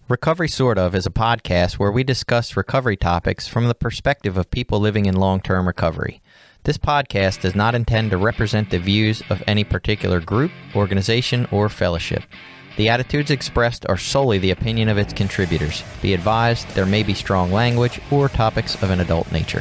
Recovery Sort Of is a podcast where we discuss recovery topics from the perspective of people living in long-term recovery. This podcast does not intend to represent the views of any particular group, organization, or fellowship. The attitudes expressed are solely the opinion of its contributors. Be advised, there may be strong language or topics of an adult nature.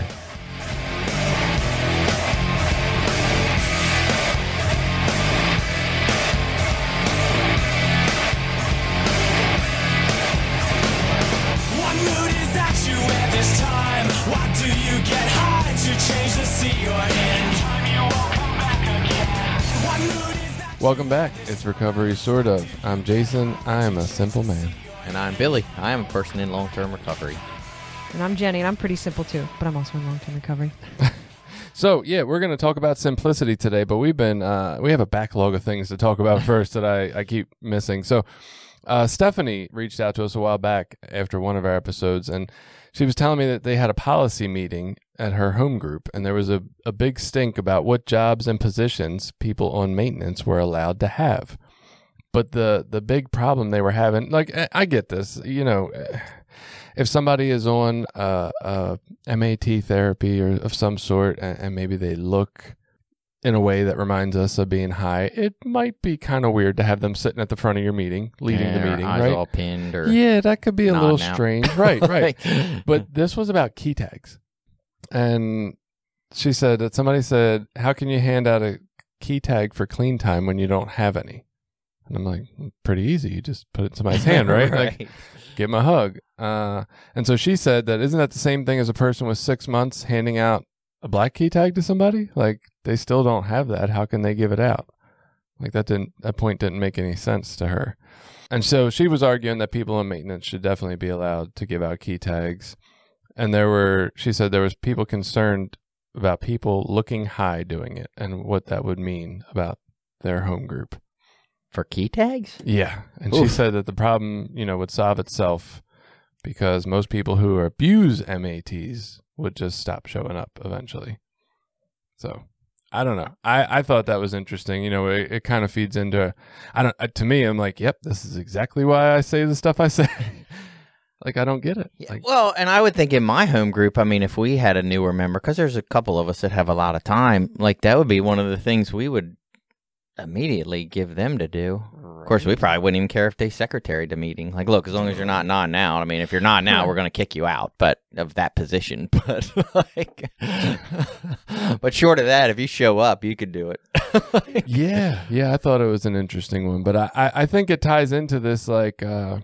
Welcome back. It's Recovery Sort Of. I'm Jason. I am a simple man. And I'm Billy. I am a person in long-term recovery. And I'm Jenny, and I'm pretty simple too, but I'm also in long-term recovery. So, yeah, we're going to talk about simplicity today, but we have a backlog of things to talk about first that I keep missing. So, Stephanie reached out to us a while back after one of our episodes, and she was telling me that they had a policy meeting at her home group, and there was a big stink about what jobs and positions people on maintenance were allowed to have. But the big problem they were having, like, I get this, you know, if somebody is on MAT therapy or of some sort, and maybe they look in a way that reminds us of being high, it might be kind of weird to have them sitting at the front of your meeting, leading the meeting, eyes right? all pinned, or yeah, that could be a little strange, right? Right. But this was about key tags, and she said that somebody said, "How can you hand out a key tag for clean time when you don't have any?" And I'm like, "Pretty easy. You just put it in somebody's hand, right? Right. Like, give them a hug." And so she said that isn't that the same thing as a person with 6 months handing out a black key tag to somebody? Like, they still don't have that. How can they give it out? Like, that point didn't make any sense to her. And so she was arguing that people in maintenance should definitely be allowed to give out key tags. And she said there was people concerned about people looking high doing it and what that would mean about their home group. For key tags? Yeah. And Oof. she said that the problem, would solve itself because most people who abuse MATs would just stop showing up eventually. So I don't know. I thought that was interesting. It kind of feeds into, to me, I'm like, yep, this is exactly why I say the stuff I say. Like, I don't get it. Yeah, like, well, and I would think in my home group, I mean, if we had a newer member, because there's a couple of us that have a lot of time, like that would be one of the things we would immediately give them to do. Right. Of course, we probably wouldn't even care if they secretaried the meeting. Like, look, as long as you're not nodding out. I mean, if you're nodding out, we're going to kick you out, but of that position. But but short of that, if you show up, you could do it. Yeah, I thought it was an interesting one, but I think it ties into this like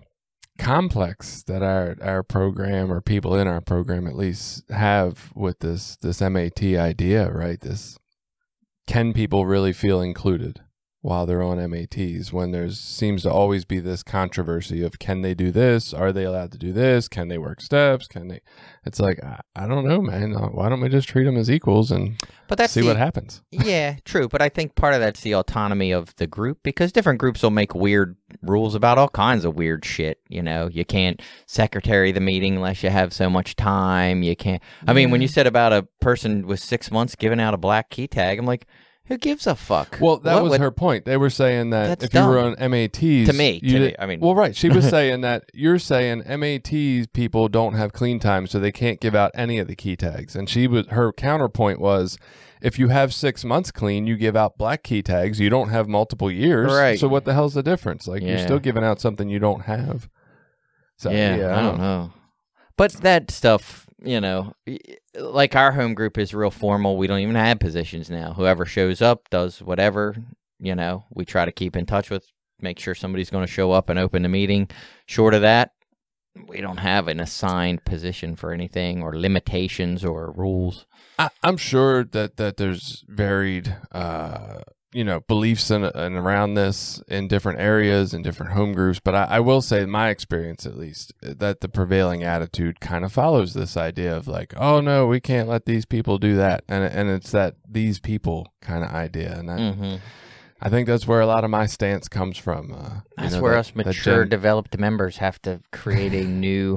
complex that our program, or people in our program at least, have with this MAT idea, right? This, can people really feel included while they're on MATs, when there seems to always be this controversy of, can they do this? Are they allowed to do this? Can they work steps? It's like, I don't know, man. Why don't we just treat them as equals and see what happens? Yeah, true. But I think part of that's the autonomy of the group, because different groups will make weird rules about all kinds of weird shit. You can't secretary the meeting unless you have so much time. You can't. I mean, when you said about a person with 6 months giving out a black key tag, I'm like, who gives a fuck? Well, that was her point. They were saying that if you were on MATs... To me, I mean... Well, right. She was saying that you're saying MATs people don't have clean time, so they can't give out any of the key tags. And her counterpoint was, if you have 6 months clean, you give out black key tags. You don't have multiple years. Right. So what the hell's the difference? Like, you're still giving out something you don't have. So, yeah, I don't know. But that stuff... like our home group is real formal. We don't even have positions now. Whoever shows up does whatever, we try to keep in touch with, make sure somebody's going to show up and open the meeting. Short of that, we don't have an assigned position for anything, or limitations or rules. I'm sure that there's varied, beliefs and around this in different areas and different home groups. But I will say, in my experience at least, that the prevailing attitude kind of follows this idea of like, oh no, we can't let these people do that. And it's that these people kind of idea. And I think that's where a lot of my stance comes from. That's where us mature, developed members have to create a new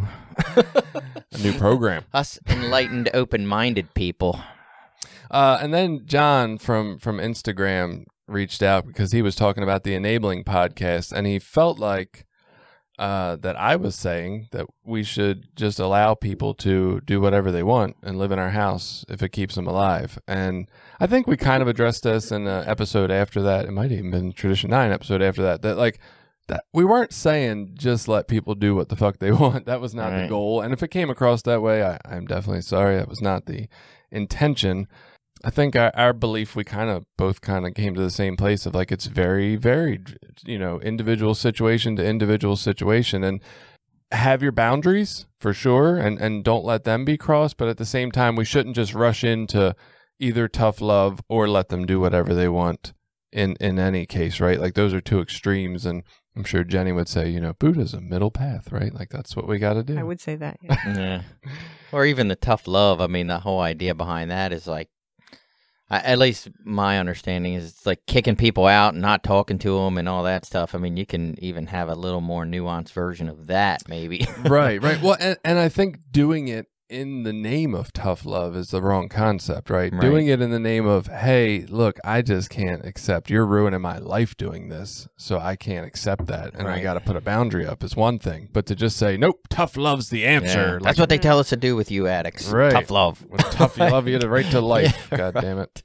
program. Us enlightened, open-minded people. And then John from Instagram reached out because he was talking about the Enabling podcast, and he felt like that I was saying that we should just allow people to do whatever they want and live in our house if it keeps them alive. And I think we kind of addressed this in an episode after that. It might have even been Tradition 9 episode after that. That we weren't saying just let people do what the fuck they want. That was not the goal. And if it came across that way, I'm definitely sorry. That was not the intention. I think our belief, we both came to the same place of like, it's very varied, individual situation to individual situation, and have your boundaries for sure. And don't let them be crossed. But at the same time, we shouldn't just rush into either tough love or let them do whatever they want in any case, right? Like those are two extremes. And I'm sure Jenny would say, Buddhism, middle path, right? Like that's what we got to do. I would say that. Yeah. Yeah. Or even the tough love. I mean, the whole idea behind that is like, at least my understanding is it's like kicking people out and not talking to them and all that stuff. I mean, you can even have a little more nuanced version of that, maybe. Right. Well, and I think doing it in the name of tough love is the wrong concept, right? Doing it in the name of, hey, look, I just can't accept, you're ruining my life doing this, so I can't accept that, and I got to put a boundary up is one thing. But to just say, nope, tough love's the answer. That's what they tell us to do with you addicts. Right. Tough love. Tough love you to right to life. God damn it.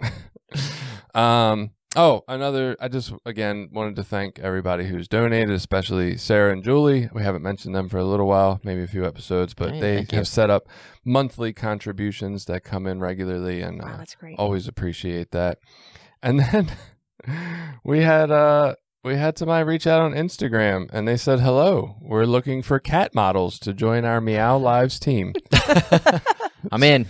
I just, again, wanted to thank everybody who's donated, especially Sarah and Julie. We haven't mentioned them for a little while, maybe a few episodes, but they have set up monthly contributions that come in regularly, and that's great. Always appreciate that. And then we had somebody reach out on Instagram, and they said, hello, we're looking for cat models to join our Meow Lives team. I'm in.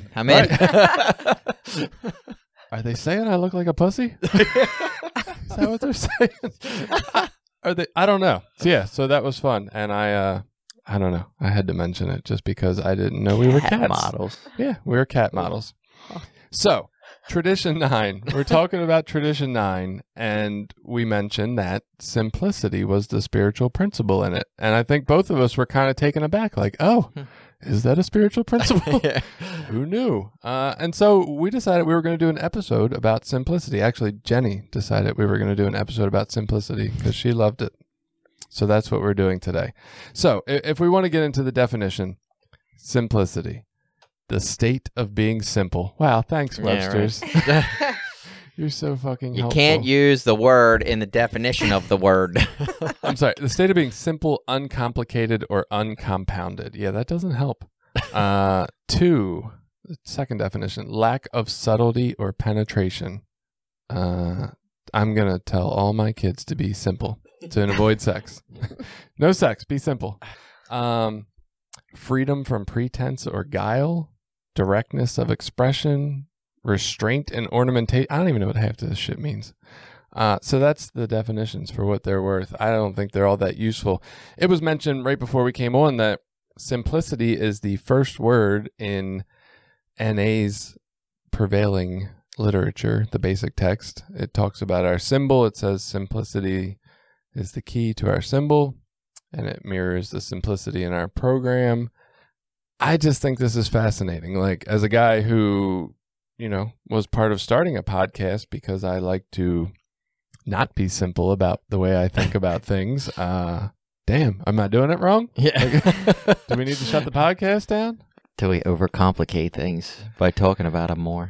Are they saying I look like a pussy? Is that what they're saying? Are they? I don't know. So that was fun, and I don't know. I had to mention it just because I didn't know we were cats. Models. Yeah, we were cat models. So, Tradition 9. We're talking about Tradition 9, and we mentioned that simplicity was the spiritual principle in it. And I think both of us were kind of taken aback, like, oh, is that a spiritual principle? Who knew? And so we decided we were going to do an episode about simplicity. Actually, Jenny decided we were going to do an episode about simplicity because she loved it. So that's what we're doing today. So if we want to get into the definition, simplicity, the state of being simple. Wow, thanks, Webster's. Yeah, right. You're so fucking helpful. You can't use the word in the definition of the word. I'm sorry. The state of being simple, uncomplicated, or uncompounded. Yeah, that doesn't help. 2, the second definition, lack of subtlety or penetration. I'm going to tell all my kids to be simple, to avoid sex. No sex, be simple. Freedom from pretense or guile, directness of expression, restraint and ornamentation. I don't even know what half of this shit means. So that's the definitions for what they're worth. I don't think they're all that useful. It was mentioned right before we came on that simplicity is the first word in NA's prevailing literature, the basic text. It talks about our symbol. It says simplicity is the key to our symbol, and it mirrors the simplicity in our program. I just think this is fascinating. Like, as a guy who, was part of starting a podcast because I like to not be simple about the way I think about things. Damn, am I doing it wrong? Yeah. Do we need to shut the podcast down? Do we overcomplicate things by talking about them more?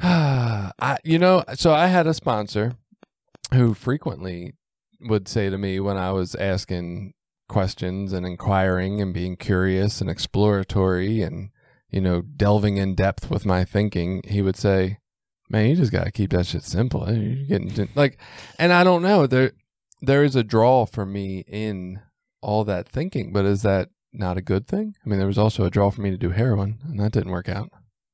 So I had a sponsor who frequently would say to me when I was asking questions and inquiring and being curious and exploratory and, delving in depth with my thinking, he would say, man, you just got to keep that shit simple. You're getting and I don't know, there is a draw for me in all that thinking, but is that not a good thing? I mean, there was also a draw for me to do heroin, and that didn't work out.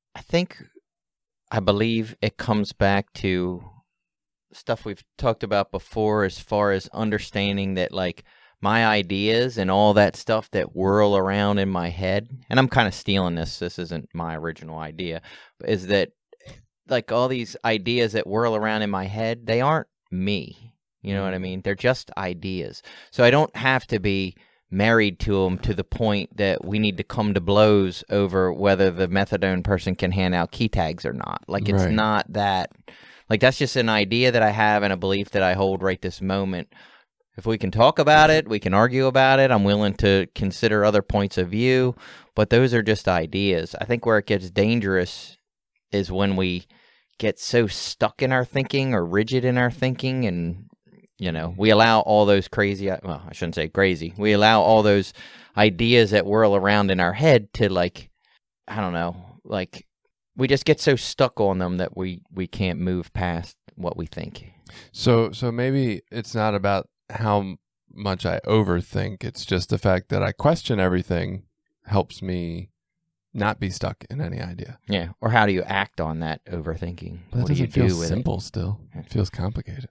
I believe it comes back to stuff we've talked about before as far as understanding that, like, my ideas and all that stuff that whirl around in my head, and I'm kind of stealing this isn't my original idea, is that, like, all these ideas that whirl around in my head, they aren't me. You know what I mean? They're just ideas. So I don't have to be married to them to the point that we need to come to blows over whether the methadone person can hand out key tags or not. Like, it's not that. Like, that's just an idea that I have and a belief that I hold right this moment. If we can talk about it, we can argue about it. I'm willing to consider other points of view, but those are just ideas. I think where it gets dangerous is when we get so stuck in our thinking or rigid in our thinking, and we allow all those crazy, well, I shouldn't say crazy. We allow all those ideas that whirl around in our head to, like, I don't know, like, we just get so stuck on them that we can't move past what we think. So maybe it's not about how much I overthink. It's just the fact that I question everything helps me not be stuck in any idea. Yeah. Or how do you act on that overthinking? But what do you do with simple still. It feels complicated.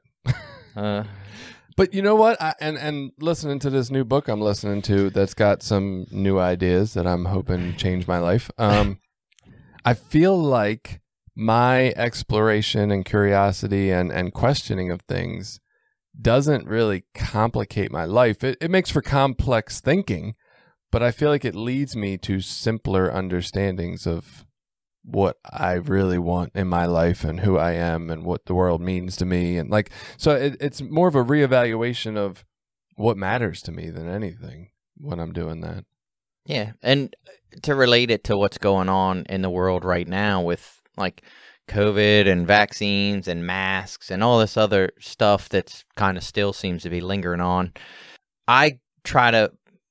But you know what? And listening to this new book I'm listening to that's got some new ideas that I'm hoping change my life. I feel like my exploration and curiosity and questioning of things doesn't really complicate my life. It makes for complex thinking, but I feel like it leads me to simpler understandings of what I really want in my life and who I am and what the world means to me. And like, so it's more of a reevaluation of what matters to me than anything when I'm doing that. Yeah. And to relate it to what's going on in the world right now with like COVID and vaccines and masks and all this other stuff that's kind of still seems to be lingering on, I try to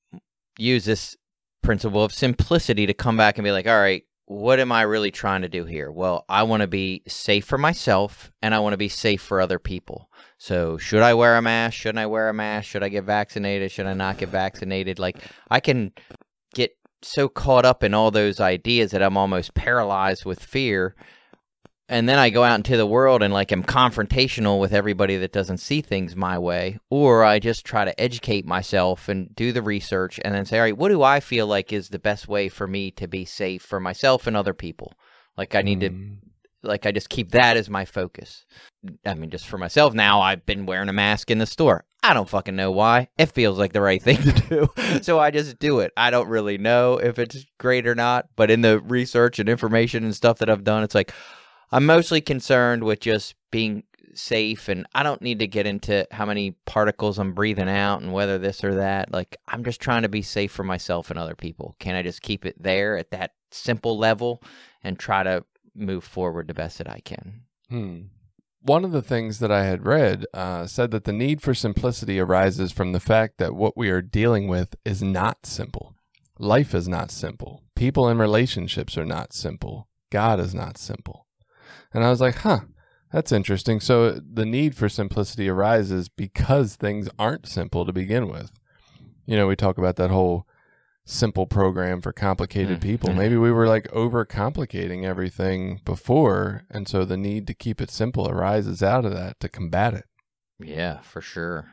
use this principle of simplicity to come back and be like, all right, what am I really trying to do here? Well, I want to be safe for myself and I want to be safe for other people. So should I wear a mask? Shouldn't I wear a mask? Should I get vaccinated? Should I not get vaccinated? Like, I can get so caught up in all those ideas that I'm almost paralyzed with fear. And then I go out into the world and like am confrontational with everybody that doesn't see things my way. Or I just try to educate myself and do the research and then say, all right, what do I feel like is the best way for me to be safe for myself and other people? Like I need to, like I just keep that as my focus. I mean, just for myself now, I've been wearing a mask in the store. I don't fucking know why. It feels like the right thing to do. So I just do it. I don't really know if it's great or not. But in the research and information and stuff that I've done, it's like, I'm mostly concerned with just being safe, and I don't need to get into how many particles I'm breathing out and whether this or that. Like, I'm just trying to be safe for myself and other people. Can I just keep it there at that simple level and try to move forward the best that I can? One of the things that I had read said that the need for simplicity arises from the fact that what we are dealing with is not simple. Life is not simple. People and relationships are not simple. God is not simple. And I was like, that's interesting. So the need for simplicity arises because things aren't simple to begin with. You know, we talk about that whole simple program for complicated people. Maybe we were like overcomplicating everything before. And so the need to keep it simple arises out of that to combat it. Yeah, for sure.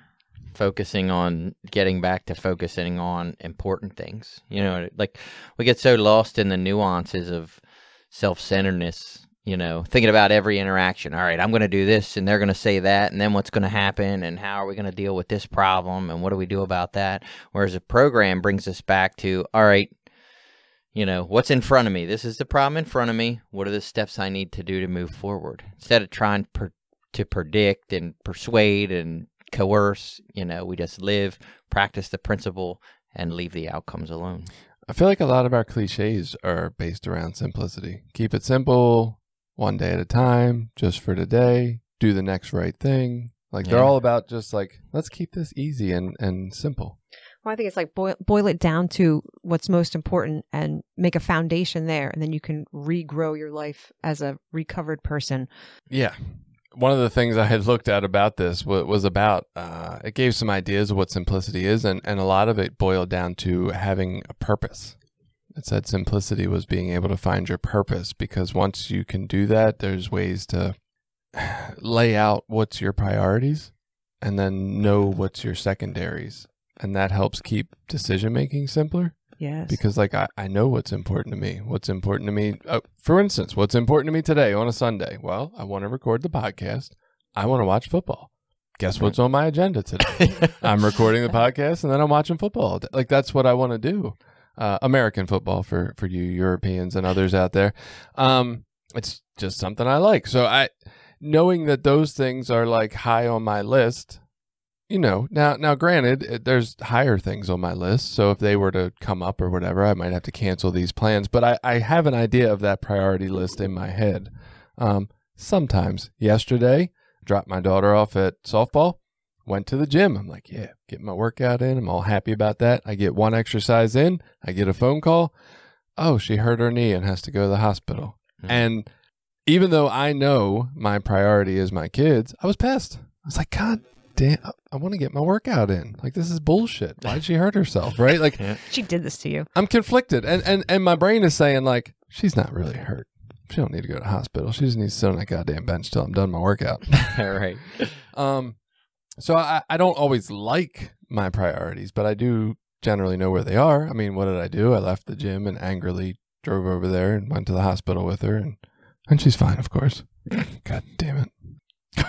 Getting back to focusing on important things. You know, like we get so lost in the nuances of self-centeredness. You know, thinking about every interaction. All right, I'm going to do this, and they're going to say that, and then what's going to happen, and how are we going to deal with this problem, and what do we do about that? Whereas a program brings us back to, all right, you know, what's in front of me? This is the problem in front of me. What are the steps I need to do to move forward? Instead of trying to predict and persuade and coerce, you know, we just live, practice the principle, and leave the outcomes alone. I feel like a lot of our cliches are based around simplicity. Keep it simple. One day at a time, just for today, do the next right thing. Like they're all about just like, let's keep this easy and simple. Well, I think it's like boil it down to what's most important and make a foundation there. And then you can regrow your life as a recovered person. Yeah. One of the things I had looked at about this was about, it gave some ideas of what simplicity is. And a lot of it boiled down to having a purpose. It said simplicity was being able to find your purpose, because once you can do that, there's ways to lay out what's your priorities and then know what's your secondaries. And that helps keep decision-making simpler. Yes. Because like I know what's important to me. What's important to me, for instance, what's important to me today on a Sunday? Well, I want to record the podcast. I want to watch football. Guess what's on my agenda today? I'm recording the podcast and then I'm watching football. Like that's what I want to do. American football for you Europeans and others out there. It's just something I like. So knowing that those things are like high on my list, now granted, there's higher things on my list. So if they were to come up or whatever, I might have to cancel these plans. But I have an idea of that priority list in my head. Sometimes yesterday, dropped my daughter off at softball, went to the gym. I'm like, yeah, get my workout in. I'm all happy about that. I get one exercise in. I get a phone call. Oh, she hurt her knee and has to go to the hospital. And even though I know my priority is my kids, I was pissed. I was like, God damn, I want to get my workout in. Like, this is bullshit. Why'd she hurt herself, right? Like, She did this to you. I'm conflicted. And my brain is saying, like, she's not really hurt. She don't need to go to the hospital. She just needs to sit on that goddamn bench till I'm done my workout. Right. So I don't always like my priorities, but I do generally know where they are. I mean, what did I do? I left the gym and angrily drove over there and went to the hospital with her, and she's fine, of course. God damn it.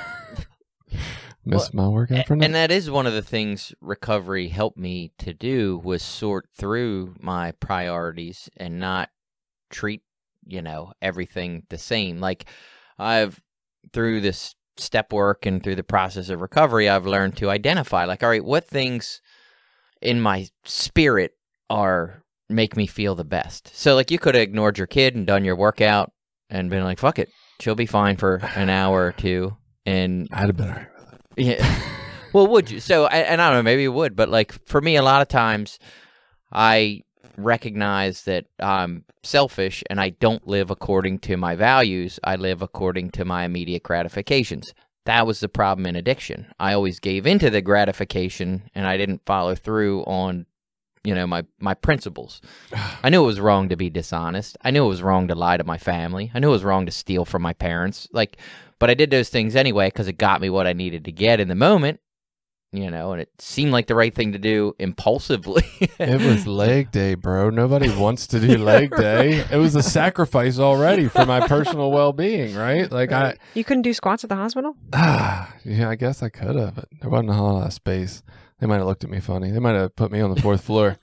Missed my workout for now. And that is one of the things recovery helped me to do, was sort through my priorities and not treat, everything the same. Like, through this step work and through the process of recovery, I've learned to identify, like, all right, what things in my spirit make me feel the best. So, like, you could have ignored your kid and done your workout and been like, fuck it, she'll be fine for an hour or two. And I'd have been all right with it. Yeah. Well, would you? So, and I don't know, maybe you would, but like for me, a lot of times I recognize that I'm selfish and I don't live according to my values. I live according to my immediate gratifications. That was the problem in addiction. I always gave into the gratification and I didn't follow through on, my principles. I knew it was wrong to be dishonest. I knew it was wrong to lie to my family. I knew it was wrong to steal from my parents. But I did those things anyway because it got me what I needed to get in the moment, and it seemed like the right thing to do impulsively. It was leg day, bro. Nobody wants to do leg day. It was a sacrifice already for my personal well-being, right? Like You couldn't do squats at the hospital? Yeah, I guess I could have, but there wasn't a whole lot of space. They might have looked at me funny. They might have put me on the fourth floor.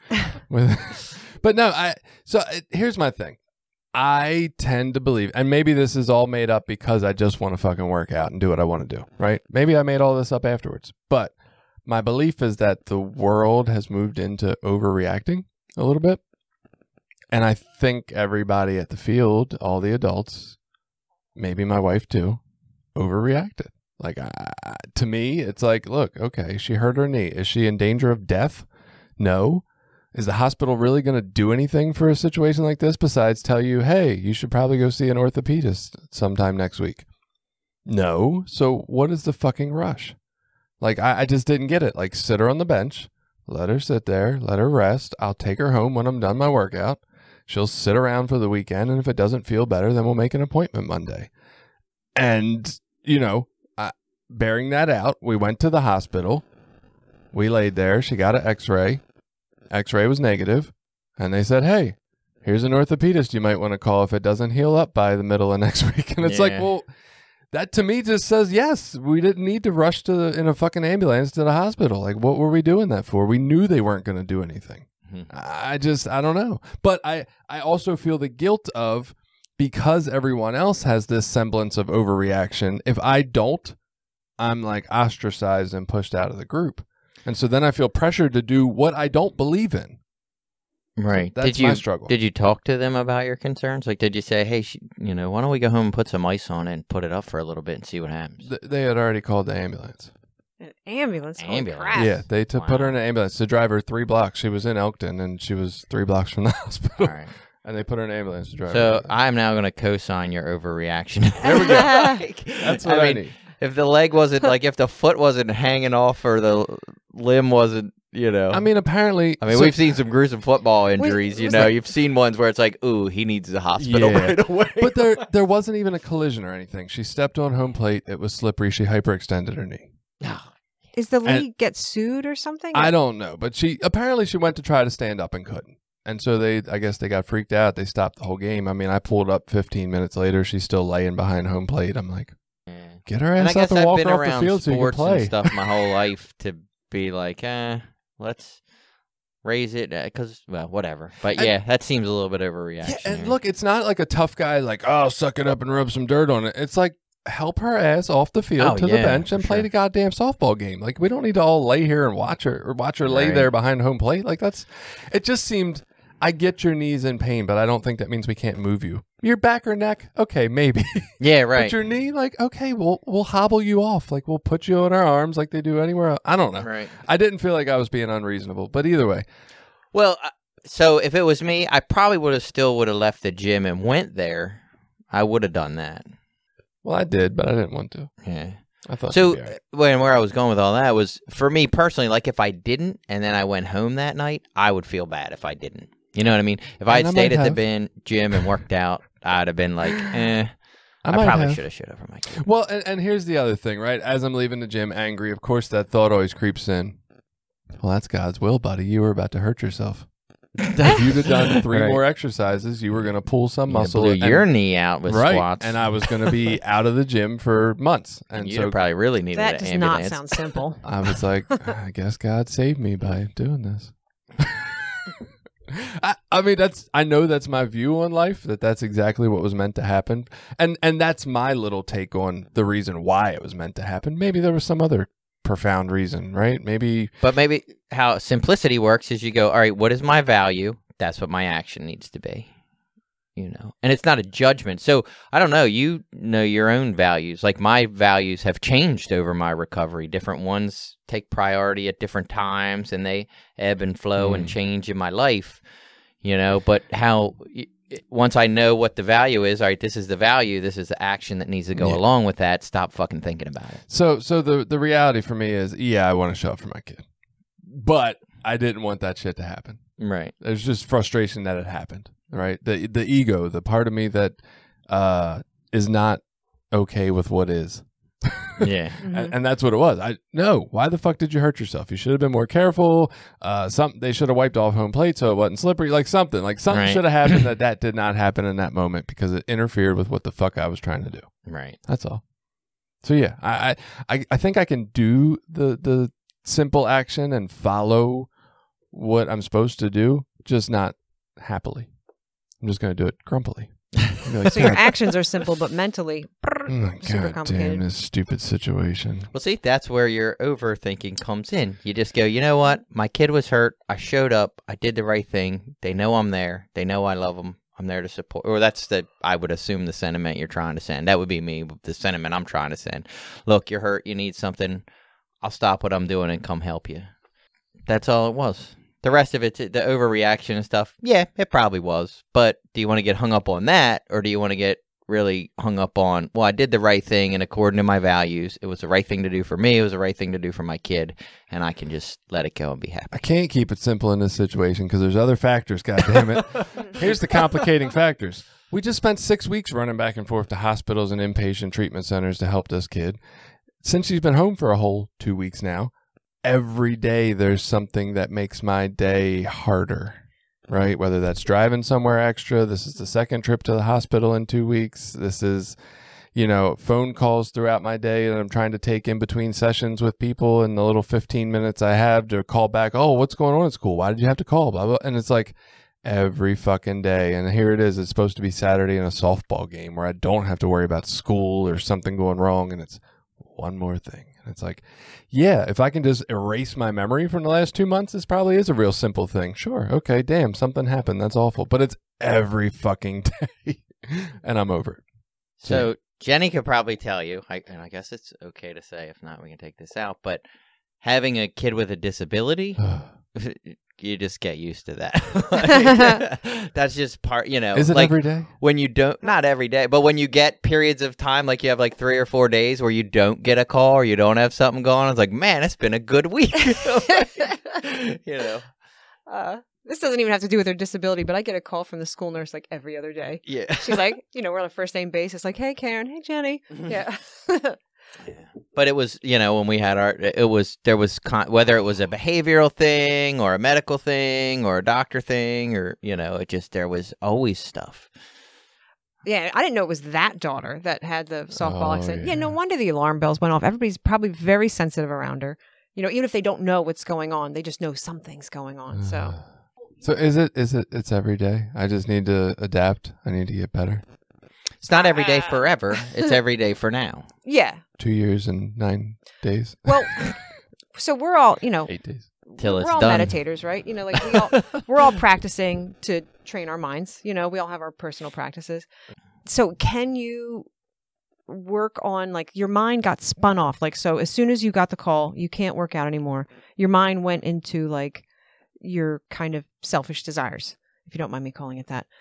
But no, here's my thing. I tend to believe, and maybe this is all made up because I just want to fucking work out and do what I want to do, right? Maybe I made all this up afterwards. But my belief is that the world has moved into overreacting a little bit. And I think everybody at the field, all the adults, maybe my wife too, overreacted. Like, to me, it's like, look, okay, she hurt her knee. Is she in danger of death? No. Is the hospital really going to do anything for a situation like this besides tell you, hey, you should probably go see an orthopedist sometime next week? No. So what is the fucking rush? Like, I just didn't get it. Like, sit her on the bench, let her sit there, let her rest. I'll take her home when I'm done my workout. She'll sit around for the weekend, and if it doesn't feel better, then we'll make an appointment Monday. And, bearing that out, we went to the hospital. We laid there. She got an x-ray. X-ray was negative. And they said, hey, here's an orthopedist you might want to call if it doesn't heal up by the middle of next week. And it's like, well, that to me just says, yes, we didn't need to rush in a fucking ambulance to the hospital. Like, what were we doing that for? We knew they weren't going to do anything. I don't know. But I also feel the guilt of, because everyone else has this semblance of overreaction, if I don't, I'm like ostracized and pushed out of the group. And so then I feel pressured to do what I don't believe in. Right. So that's my struggle. Did you talk to them about your concerns? Like, did you say, hey, why don't we go home and put some ice on it and put it up for a little bit and see what happens? They had already called the ambulance. An ambulance? Ambulance. Crap. Yeah, they put her in an ambulance to drive her 3 blocks. She was in Elkton, and she was 3 blocks from the hospital. All right. And they put her in an ambulance to drive her. So I'm now going to co-sign your overreaction. There we go. That's what I need. If the leg wasn't, like, if the foot wasn't hanging off or the limb wasn't, I mean, apparently. we've seen some gruesome football injuries, You've seen ones where it's like, ooh, he needs the hospital right away. But there wasn't even a collision or anything. She stepped on home plate. It was slippery. She hyperextended her knee. Is the league get sued or something? I don't know. But she went to try to stand up and couldn't. And so I guess they got freaked out. They stopped the whole game. I mean, I pulled up 15 minutes later. She's still laying behind home plate. I'm like, get her ass up and walk her off the field so you can play. And stuff my whole life to be like, let's raise it because, whatever. But that seems a little bit overreaction. Yeah, and look, it's not like a tough guy like, oh, suck it up and rub some dirt on it. It's like, help her ass off the field to the bench and play the goddamn softball game. Like, we don't need to all lay here and watch her lay there behind home plate. Like, it just seemed, I get your knees in pain, but I don't think that means we can't move you. Your back or neck, okay, maybe. Yeah, right. But your knee, like, okay, we'll hobble you off. Like, we'll put you in our arms like they do anywhere else. I don't know. Right. I didn't feel like I was being unreasonable, but either way. Well, so if it was me, I probably would have left the gym and went there. I would have done that. Well, I did, but I didn't want to. Yeah. I thought so. Right. Where I was going with all that was, for me personally, like if I didn't and then I went home that night, I would feel bad if I didn't. You know what I mean? If I had stayed at the gym and worked out, I'd have been like, I probably should have shit over my kid. Well, and here's the other thing, right? As I'm leaving the gym angry, of course that thought always creeps in. Well, that's God's will, buddy. You were about to hurt yourself. If you'd have done 3 more exercises, you were going to pull some muscle. Blew your knee out with squats. And I was going to be out of the gym for months. And so probably really needed an ambulance. That does not sound simple. I was like, I guess God saved me by doing this. I mean, I know that's my view on life, that's exactly what was meant to happen. And that's my little take on the reason why it was meant to happen. Maybe there was some other profound reason, right? Maybe how simplicity works is you go, all right, what is my value? That's what my action needs to be. You know, and it's not a judgment. So I don't know, you know your own values. Like my values have changed over my recovery. Different ones take priority at different times and they ebb and flow and change in my life, you know, but once I know what the value is, all right, this is the value, this is the action that needs to go along with that, stop fucking thinking about it. So the reality for me is, I want to show up for my kid. But I didn't want that shit to happen. Right. There's just frustration that it happened, right? The ego, the part of me that is not okay with what is. Yeah. And that's what it was. Why the fuck did you hurt yourself? You should have been more careful. They should have wiped off home plate so it wasn't slippery. Like something right. should have happened that did not happen in that moment because it interfered with what the fuck I was trying to do. Right. That's all. So yeah, I think I can do the simple action and follow what I'm supposed to do, just not happily. I'm just going to do it grumpily. Like, so your actions are simple, but mentally super God complicated. Damn this stupid situation. Well, see, that's where your overthinking comes in. You just go, you know what? My kid was hurt. I showed up. I did the right thing. They know I'm there. They know I love them. I'm there to support. Or I would assume the sentiment you're trying to send. That would be me, the sentiment I'm trying to send. Look, you're hurt. You need something. I'll stop what I'm doing and come help you. That's all it was. The rest of it, the overreaction and stuff, yeah, it probably was. But do you want to get hung up on that, or do you want to get really hung up on, well, I did the right thing and according to my values, it was the right thing to do for me, it was the right thing to do for my kid, and I can just let it go and be happy. I can't keep it simple in this situation because there's other factors, goddammit. Here's the complicating factors. We just spent 6 weeks running back and forth to hospitals and inpatient treatment centers to help this kid. Since she's been home for a whole 2 weeks now, every day there's something that makes my day harder, right? Whether that's driving somewhere extra. This is the second trip to the hospital in 2 weeks. This is, phone calls throughout my day that I'm trying to take in between sessions with people, and the little 15 minutes I have to call back. Oh, what's going on at school? Why did you have to call? Blah, blah. And it's like every fucking day. And here it is. It's supposed to be Saturday in a softball game where I don't have to worry about school or something going wrong. And it's one more thing. And it's like, yeah, if I can just erase my memory from the last 2 months, this probably is a real simple thing. Sure. Okay. Damn, something happened. That's awful. But it's every fucking day. And I'm over it. So Jenny could probably tell you, and I guess it's okay to say, if not, we can take this out, but having a kid with a disability, you just get used to that. That's just part, Is it like every day? When you don't, not every day, but when you get periods of time, like you have like 3 or 4 days where you don't get a call or you don't have something going on, it's like, man, it's been a good week. This doesn't even have to do with her disability, but I get a call from the school nurse like every other day. Yeah. She's like, we're on a first name basis. Like, hey, Karen. Hey, Jenny. Yeah. Yeah. But it was, when we had whether it was a behavioral thing or a medical thing or a doctor thing or, there was always stuff. Yeah, I didn't know it was that daughter that had the softball accident. Yeah, no wonder the alarm bells went off. Everybody's probably very sensitive around her. Even if they don't know what's going on, they just know something's going on. So it's every day? I just need to adapt. I need to get better. It's not every day forever. It's every day for now. Yeah. 2 years and 9 days. Well, so we're all, 8 days. Till it's we're all done. meditators, right? Like we're all practicing to train our minds. We all have our personal practices. So can you work on, like, your mind got spun off? Like, so as soon as you got the call, you can't work out anymore. Your mind went into like your kind of selfish desires, if you don't mind me calling it that.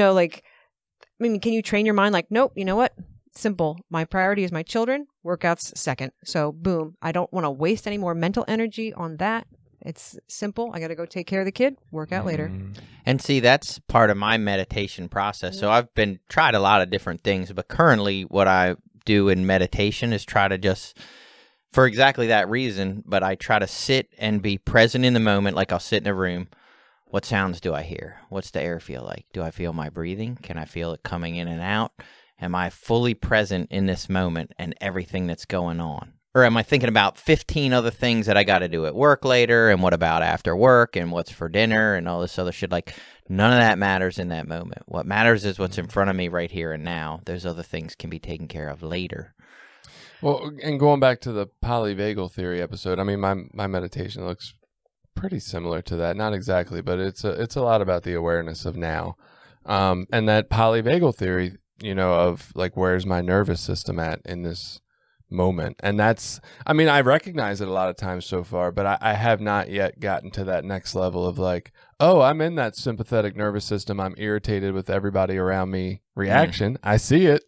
Can you train your mind like, nope, you know what? Simple. My priority is my children. Workouts second. So boom. I don't want to waste any more mental energy on that. It's simple. I got to go take care of the kid. Work out later. And see, that's part of my meditation process. So I've tried a lot of different things, but currently what I do in meditation is try to just, for exactly that reason, but I try to sit and be present in the moment. Like, I'll sit in a room. What sounds do I hear? What's the air feel like? Do I feel my breathing? Can I feel it coming in and out? Am I fully present in this moment and everything that's going on? Or am I thinking about 15 other things that I got to do at work later, and what about after work, and what's for dinner, and all this other shit? Like, none of that matters in that moment. What matters is what's in front of me right here and now. Those other things can be taken care of later. Well, and going back to the polyvagal theory episode, I mean, my meditation looks pretty similar to that. Not exactly, but it's a lot about the awareness of now. And that polyvagal theory, of like, where's my nervous system at in this moment? And that's, I mean, I recognize it a lot of times so far, but I have not yet gotten to that next level of like, oh, I'm in that sympathetic nervous system. I'm irritated with everybody around me reaction. I see it.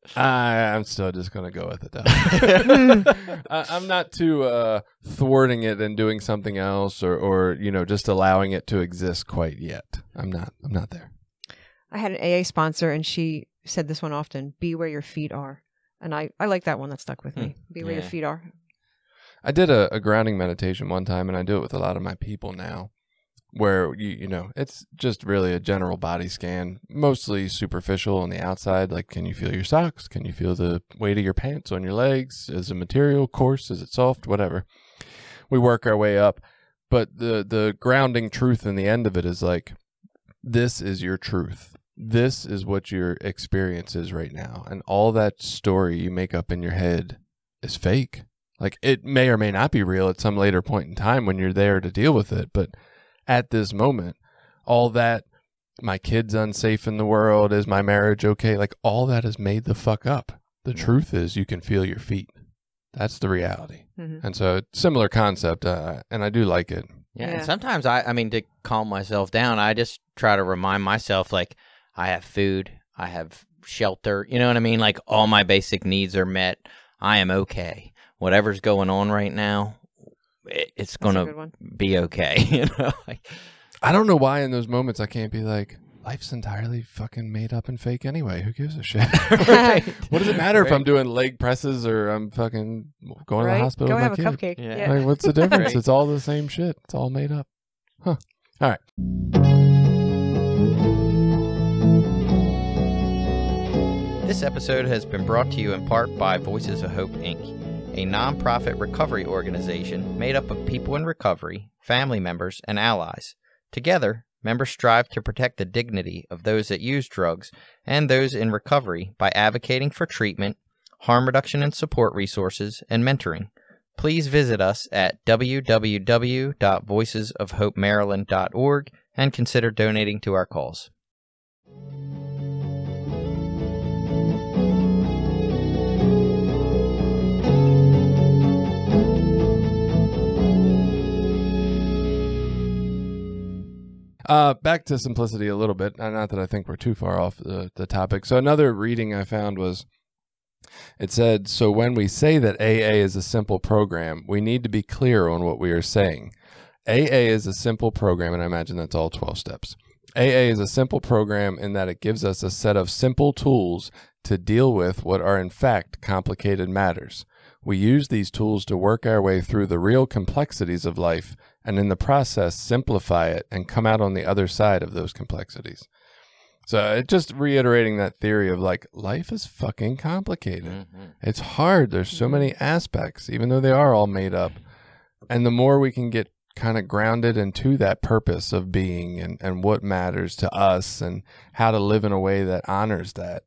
I'm still just going to go with it though. I'm not too thwarting it and doing something else or just allowing it to exist quite yet. I'm not there. I had an AA sponsor, and she said this one often: be where your feet are. And I like that one. That stuck with me. Be where your feet are. I did a grounding meditation one time, and I do it with a lot of my people now, where it's just really a general body scan, mostly superficial on the outside. Like, can you feel your socks? Can you feel the weight of your pants on your legs? Is the material coarse? Is it soft? Whatever. We work our way up. But the grounding truth in the end of it is like, this is your truth. This is what your experience is right now. And all that story you make up in your head is fake. Like, it may or may not be real at some later point in time when you're there to deal with it. But at this moment, all that, my kid's unsafe in the world, is my marriage okay? Like, all that is made the fuck up. The truth is you can feel your feet. That's the reality. Mm-hmm. And so, similar concept, and I do like it. Yeah, and sometimes, I mean, to calm myself down, I just try to remind myself, like, I have food, I have shelter, you know what I mean? Like, all my basic needs are met. I am okay. Whatever's going on right now, it's going to be okay. I don't know why in those moments I can't be like, life's entirely fucking made up and fake anyway. Who gives a shit? Right. What does it matter if I'm doing leg presses or I'm fucking going to the hospital with my kid? Go have a cupcake. Yeah. Like, what's the difference? It's all the same shit. It's all made up. Huh. All right. This episode has been brought to you in part by Voices of Hope, Inc., a nonprofit recovery organization made up of people in recovery, family members, and allies. Together, members strive to protect the dignity of those that use drugs and those in recovery by advocating for treatment, harm reduction and support resources, and mentoring. Please visit us at www.voicesofhopemaryland.org and consider donating to our cause. Back to simplicity a little bit. Not that I think we're too far off the topic. So another reading I found was, it said, so when we say that AA is a simple program, we need to be clear on what we are saying. AA is a simple program, and I imagine that's all 12 steps. AA is a simple program in that it gives us a set of simple tools to deal with what are in fact complicated matters. We use these tools to work our way through the real complexities of life, and in the process simplify it and come out on the other side of those complexities. So just reiterating that theory of like, life is fucking complicated. Mm-hmm. It's hard. There's so many aspects, even though they are all made up. And the more we can get kind of grounded into that purpose of being and what matters to us and how to live in a way that honors that,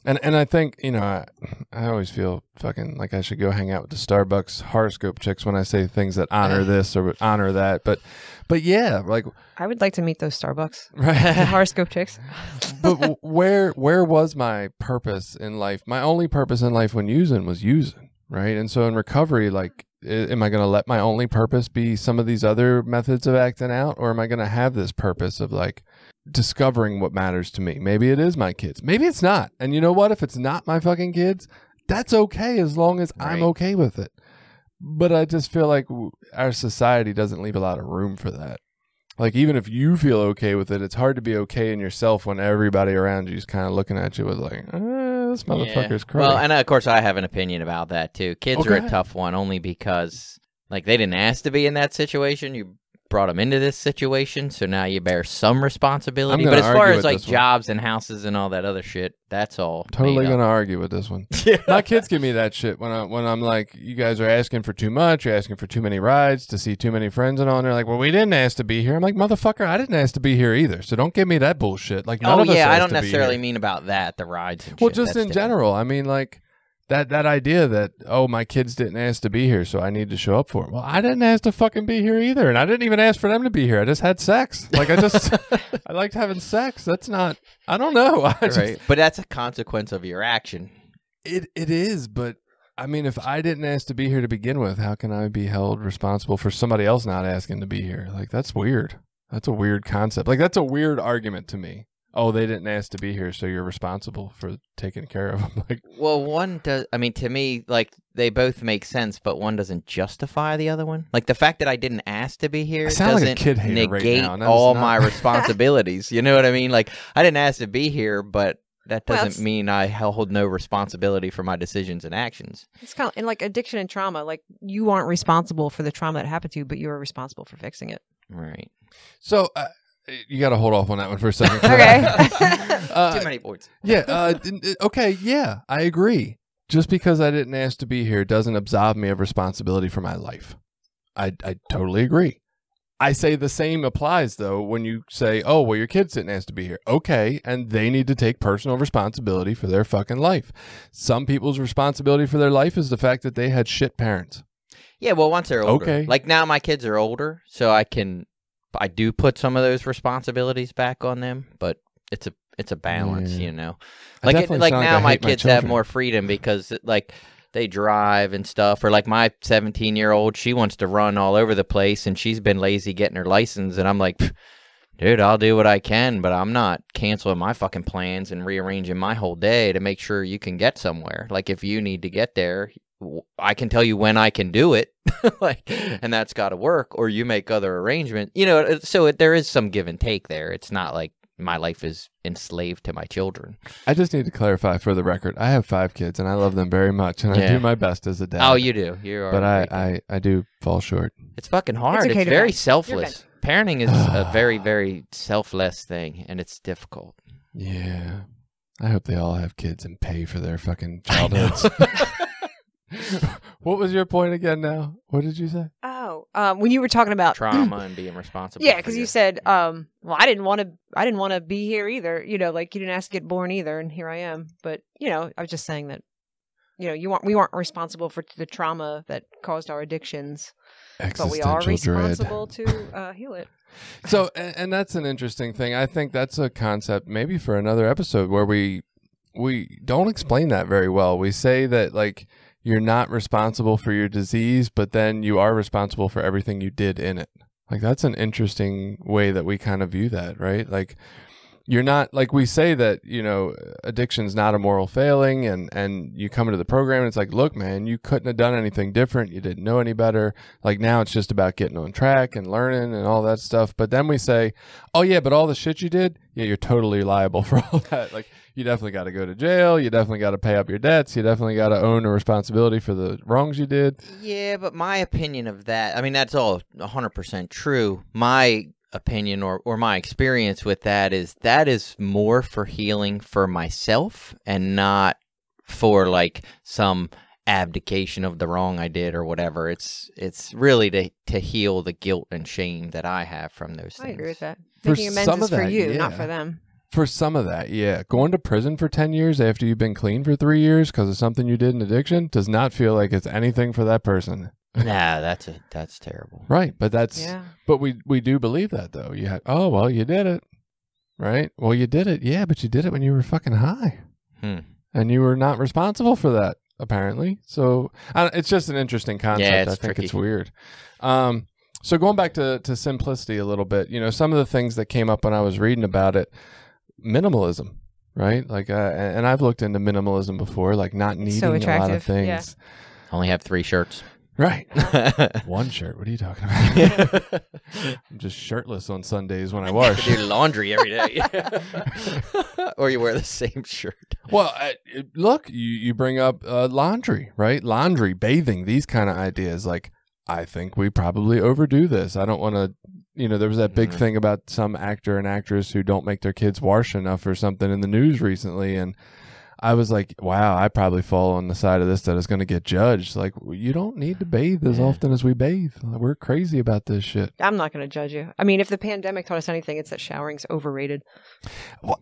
And I think, I always feel fucking like I should go hang out with the Starbucks horoscope chicks when I say things that honor this or honor that. But yeah, like I would like to meet those Starbucks right. horoscope chicks. But where was my purpose in life? My only purpose in life when using was using, right? And so in recovery, like, am I going to let my only purpose be some of these other methods of acting out, or am I going to have this purpose of like discovering what matters to me? Maybe it is my kids. Maybe it's not. And you know what? If it's not my fucking kids, that's okay as long as I'm okay with it. But I just feel like our society doesn't leave a lot of room for that. Like, even if you feel okay with it, it's hard to be okay in yourself when everybody around you is kind of looking at you with like, this motherfucker's crazy. Well, and of course I have an opinion about that too. Kids are a tough one only because like they didn't ask to be in that situation. You brought them into this situation, so now you bear some responsibility. But as far as like jobs and houses and all that other shit, that's all totally gonna argue with this one. My kids give me that shit when I'm like, you guys are asking for too much, you're asking for too many rides to see too many friends and all, and they're like, well, we didn't ask to be here. I'm like, motherfucker, I didn't ask to be here either, so don't give me that bullshit. Like, none of us I don't necessarily mean about that, the rides and well, shit. just in general. I mean, like that idea that, my kids didn't ask to be here, so I need to show up for them. Well, I didn't ask to fucking be here either, and I didn't even ask for them to be here. I just had sex. Like, I liked having sex. That's not, I don't know. Right. But that's a consequence of your action. It is, but I mean, if I didn't ask to be here to begin with, how can I be held responsible for somebody else not asking to be here? Like, that's weird. That's a weird concept. Like, that's a weird argument to me. Oh, they didn't ask to be here, so you're responsible for taking care of them. Like, well, one does. I mean, to me, like they both make sense, but one doesn't justify the other one. Like the fact that I didn't ask to be here doesn't negate all my responsibilities. You know what I mean? Like I didn't ask to be here, but that doesn't mean I hold no responsibility for my decisions and actions. It's kind of in like addiction and trauma. Like you aren't responsible for the trauma that happened to you, but you are responsible for fixing it. Right. So. You got to hold off on that one for a second. Okay. Too many points. Yeah. Okay. Yeah, I agree. Just because I didn't ask to be here doesn't absolve me of responsibility for my life. I totally agree. I say the same applies, though, when you say, oh, well, your kids didn't ask to be here. Okay. And they need to take personal responsibility for their fucking life. Some people's responsibility for their life is the fact that they had shit parents. Yeah. Well, once they're older. Okay. Like now my kids are older, so I do put some of those responsibilities back on them, but it's a balance, you know. Like now my kids have more freedom because like they drive and stuff, or like my 17-year-old, she wants to run all over the place and she's been lazy getting her license, and I'm like, dude, I'll do what I can, but I'm not canceling my fucking plans and rearranging my whole day to make sure you can get somewhere. Like if you need to get there, I can tell you when I can do it, like, and that's got to work, or you make other arrangements, you know. So there is some give and take there. It's not like my life is enslaved to my children. I just need to clarify for the record. I have 5 kids, and I love them very much, and I do my best as a dad. Oh, you do. You are. But I do fall short. It's fucking hard. It's very selfless. Parenting is a very, very selfless thing, and it's difficult. Yeah. I hope they all have kids and pay for their fucking childhoods. What was your point again now? What did you say? Oh, when you were talking about trauma and being responsible. Yeah, because you said, well, I didn't want to be here either. You know, like you didn't ask to get born either, and here I am. But you know, I was just saying that, you know, we weren't responsible for the trauma that caused our addictions, but we are responsible to heal it. So, and that's an interesting thing. I think that's a concept maybe for another episode where we don't explain that very well. We say that like, you're not responsible for your disease, but then you are responsible for everything you did in it. Like, that's an interesting way that we kind of view that, right? Like, you're not, like we say that, you know, addiction's not a moral failing, and you come into the program and it's like, look, man, you couldn't have done anything different. You didn't know any better. Like, now it's just about getting on track and learning and all that stuff. But then we say, oh yeah, but all the shit you did, yeah, you're totally liable for all that. Like, you definitely got to go to jail. You definitely got to pay up your debts. You definitely got to own a responsibility for the wrongs you did. Yeah, but my opinion of that, I mean, that's all 100% true. My opinion or my experience with that is more for healing for myself and not for like some abdication of the wrong I did or whatever. It's really to heal the guilt and shame that I have from those things. I agree with that. Making amends is for you, not for them. For some of that, yeah. Going to prison for 10 years after you've been clean for 3 years because of something you did in addiction does not feel like it's anything for that person. Nah, that's terrible. Right, but Yeah. but we do believe that though. Oh, well, you did it. Right? Well, you did it. Yeah, but you did it when you were fucking high. And you were not responsible for that, apparently. So it's just an interesting concept. Yeah, it's I think tricky. it's weird. So going back to simplicity a little bit, some of the things that came up when I was reading about it, minimalism, right? Like, and I've looked into minimalism before, like not needing so a lot of attractive, things. yeah. Only have 3 shirts. Right. One shirt. What are you talking about? I'm just shirtless on Sundays when I wash. Do laundry every day. Or you wear the same shirt. Well, look, you bring up laundry, right? Laundry, bathing, these kind of ideas. Like, I think we probably overdo this. I don't want to, there was that big thing about some actor and actress who don't make their kids wash enough or something in the news recently. And I was like, wow, I probably fall on the side of this that is going to get judged. Like, you don't need to bathe as often as we bathe. We're crazy about this shit. I'm not going to judge you. I mean, if the pandemic taught us anything, it's that showering's overrated. Well,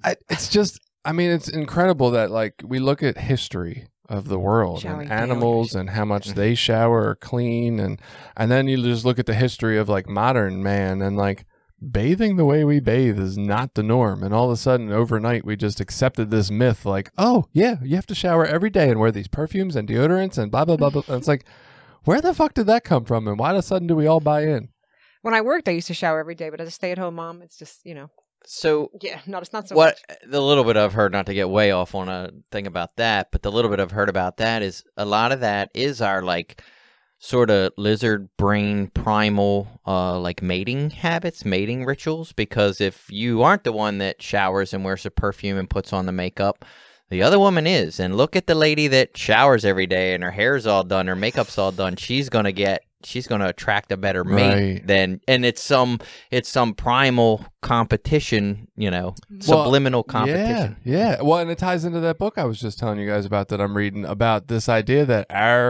it's incredible that, like, we look at history of the world Showering and animals and how much they shower or clean. And then you just look at the history of, like, modern man and, like, bathing the way we bathe is not the norm. And all of a sudden, overnight, we just accepted this myth like, oh, yeah, you have to shower every day and wear these perfumes and deodorants and blah, blah, blah, blah. And it's like, where the fuck did that come from? And why all of a sudden do we all buy in? When I worked, I used to shower every day, but as a stay-at-home mom, it's just, So yeah, it's not so what much. the little bit I've heard, not to get way off on a thing about that, but the little bit I've heard about that is a lot of that is our like sort of lizard brain primal like mating habits, mating rituals, because if you aren't the one that showers and wears the perfume and puts on the makeup, the other woman is. And look at the lady that showers every day and her hair's all done, her makeup's all done. She's going to attract a better mate Right. than, and it's some primal competition, subliminal competition. Yeah. Well, and it ties into that book I was just telling you guys about that I'm reading about this idea that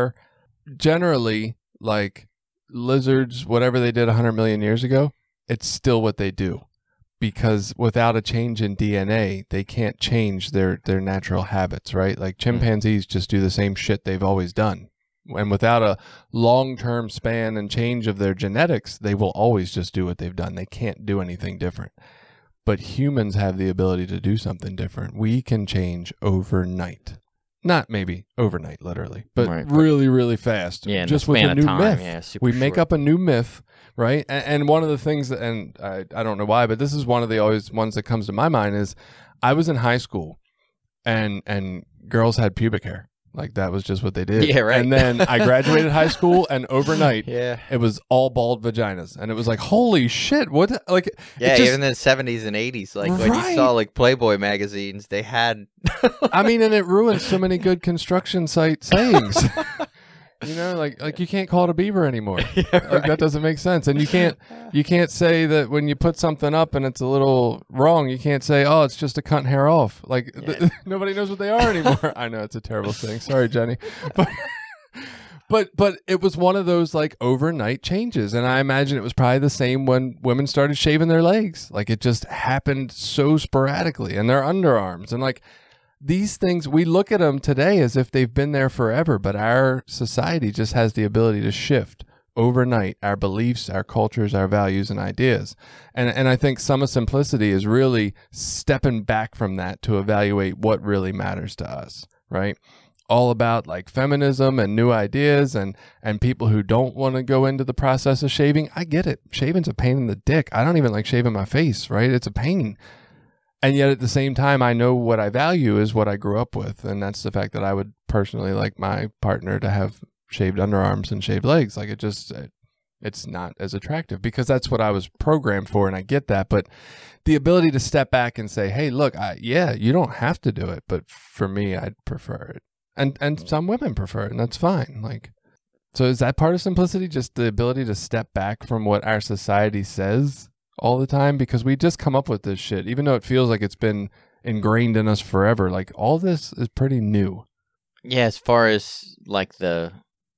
generally, like, lizards, whatever they did 100 million years ago, it's still what they do. Because without a change in DNA, they can't change their natural habits, right? Like chimpanzees just do the same shit they've always done. And without a long-term span and change of their genetics, they will always just do what they've done. They can't do anything different. But humans have the ability to do something different. We can change overnight. Not maybe overnight, literally, but Right, but- really, really fast. Yeah, in just the with span a of new time, myth. yeah, super We make short. up a new myth, right? And one of the things that, and I don't know why, but this is one of the always ones that comes to my mind is I was in high school and girls had pubic hair. Like, that was just what they did. Yeah, right. And then I graduated high school, and overnight, Yeah. it was all bald vaginas. And it was like, holy shit, what? Like, it Yeah, just- even in the 70s and 80s, like when you Right. saw like Playboy magazines, they had I mean, and it ruins so many good construction site sayings. Like you can't call it a beaver anymore. Like, that doesn't make sense. And you can't say that when you put something up and it's a little wrong, you can't say, oh, it's just a cunt hair off. Like, nobody knows what they are anymore. I know it's a terrible thing. Sorry, Jenny. But it was one of those like overnight changes. And I imagine it was probably the same when women started shaving their legs. Like, it just happened so sporadically, and their underarms, and like, these things, we look at them today as if they've been there forever, but our society just has the ability to shift overnight our beliefs, our cultures, our values, and ideas. And I think Summa Simplicity is really stepping back from that to evaluate what really matters to us, right? All about like feminism and new ideas and people who don't want to go into the process of shaving. I get it. Shaving's a pain in the dick. I don't even like shaving my face, right? It's a pain. And yet at the same time, I know what I value is what I grew up with. And that's the fact that I would personally like my partner to have shaved underarms and shaved legs. Like, it's not as attractive because that's what I was programmed for. And I get that. But the ability to step back and say, hey, look, you don't have to do it. But for me, I'd prefer it. And some women prefer it, and that's fine. Like, so is that part of simplicity? Just the ability to step back from what our society says all the time, because we just come up with this shit, even though it feels like it's been ingrained in us forever. Like, all this is pretty new. Yeah, as far as like the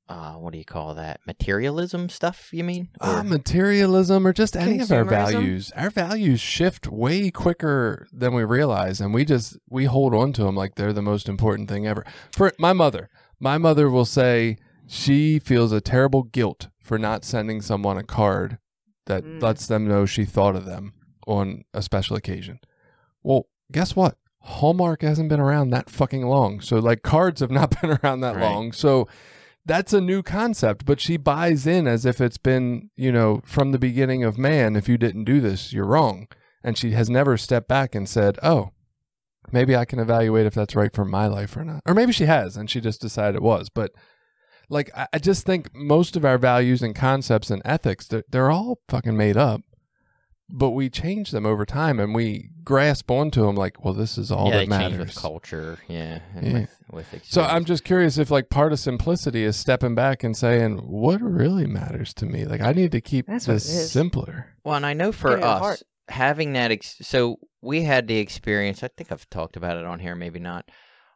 what do you call that? Materialism stuff, you mean? Or- Materialism or just any of our Consumerism? values. Our values shift way quicker than we realize, and we hold on to them like they're the most important thing ever. For my mother will say she feels a terrible guilt for not sending someone a card that lets them know she thought of them on a special occasion. Well, guess what? Hallmark hasn't been around that fucking long. So like cards have not been around that Right. long. So that's a new concept, but she buys in as if it's been, from the beginning of man. If you didn't do this, you're wrong. And she has never stepped back and said, oh, maybe I can evaluate if that's right for my life or not. Or maybe she has and she just decided it was. But like, I just think most of our values and concepts and ethics, they're all fucking made up. But we change them over time, and we grasp onto them like, well, this is all yeah, that they matters. change with culture, and Yeah. with experience. So I'm just curious if like part of simplicity is stepping back and saying, what really matters to me? Like I need to keep That's what this it is. simpler. Well, and I know for Get it at us, heart. having that, so we had the experience, I think I've talked about it on here, maybe not.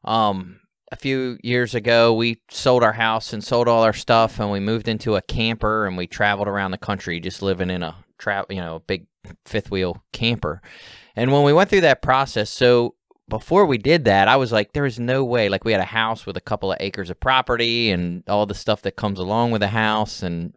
A few years ago, we sold our house and sold all our stuff, and we moved into a camper, and we traveled around the country just living in a big fifth wheel camper. And when we went through that process, so before we did that, I was like, there is no way. Like we had a house with a couple of acres of property and all the stuff that comes along with a house, and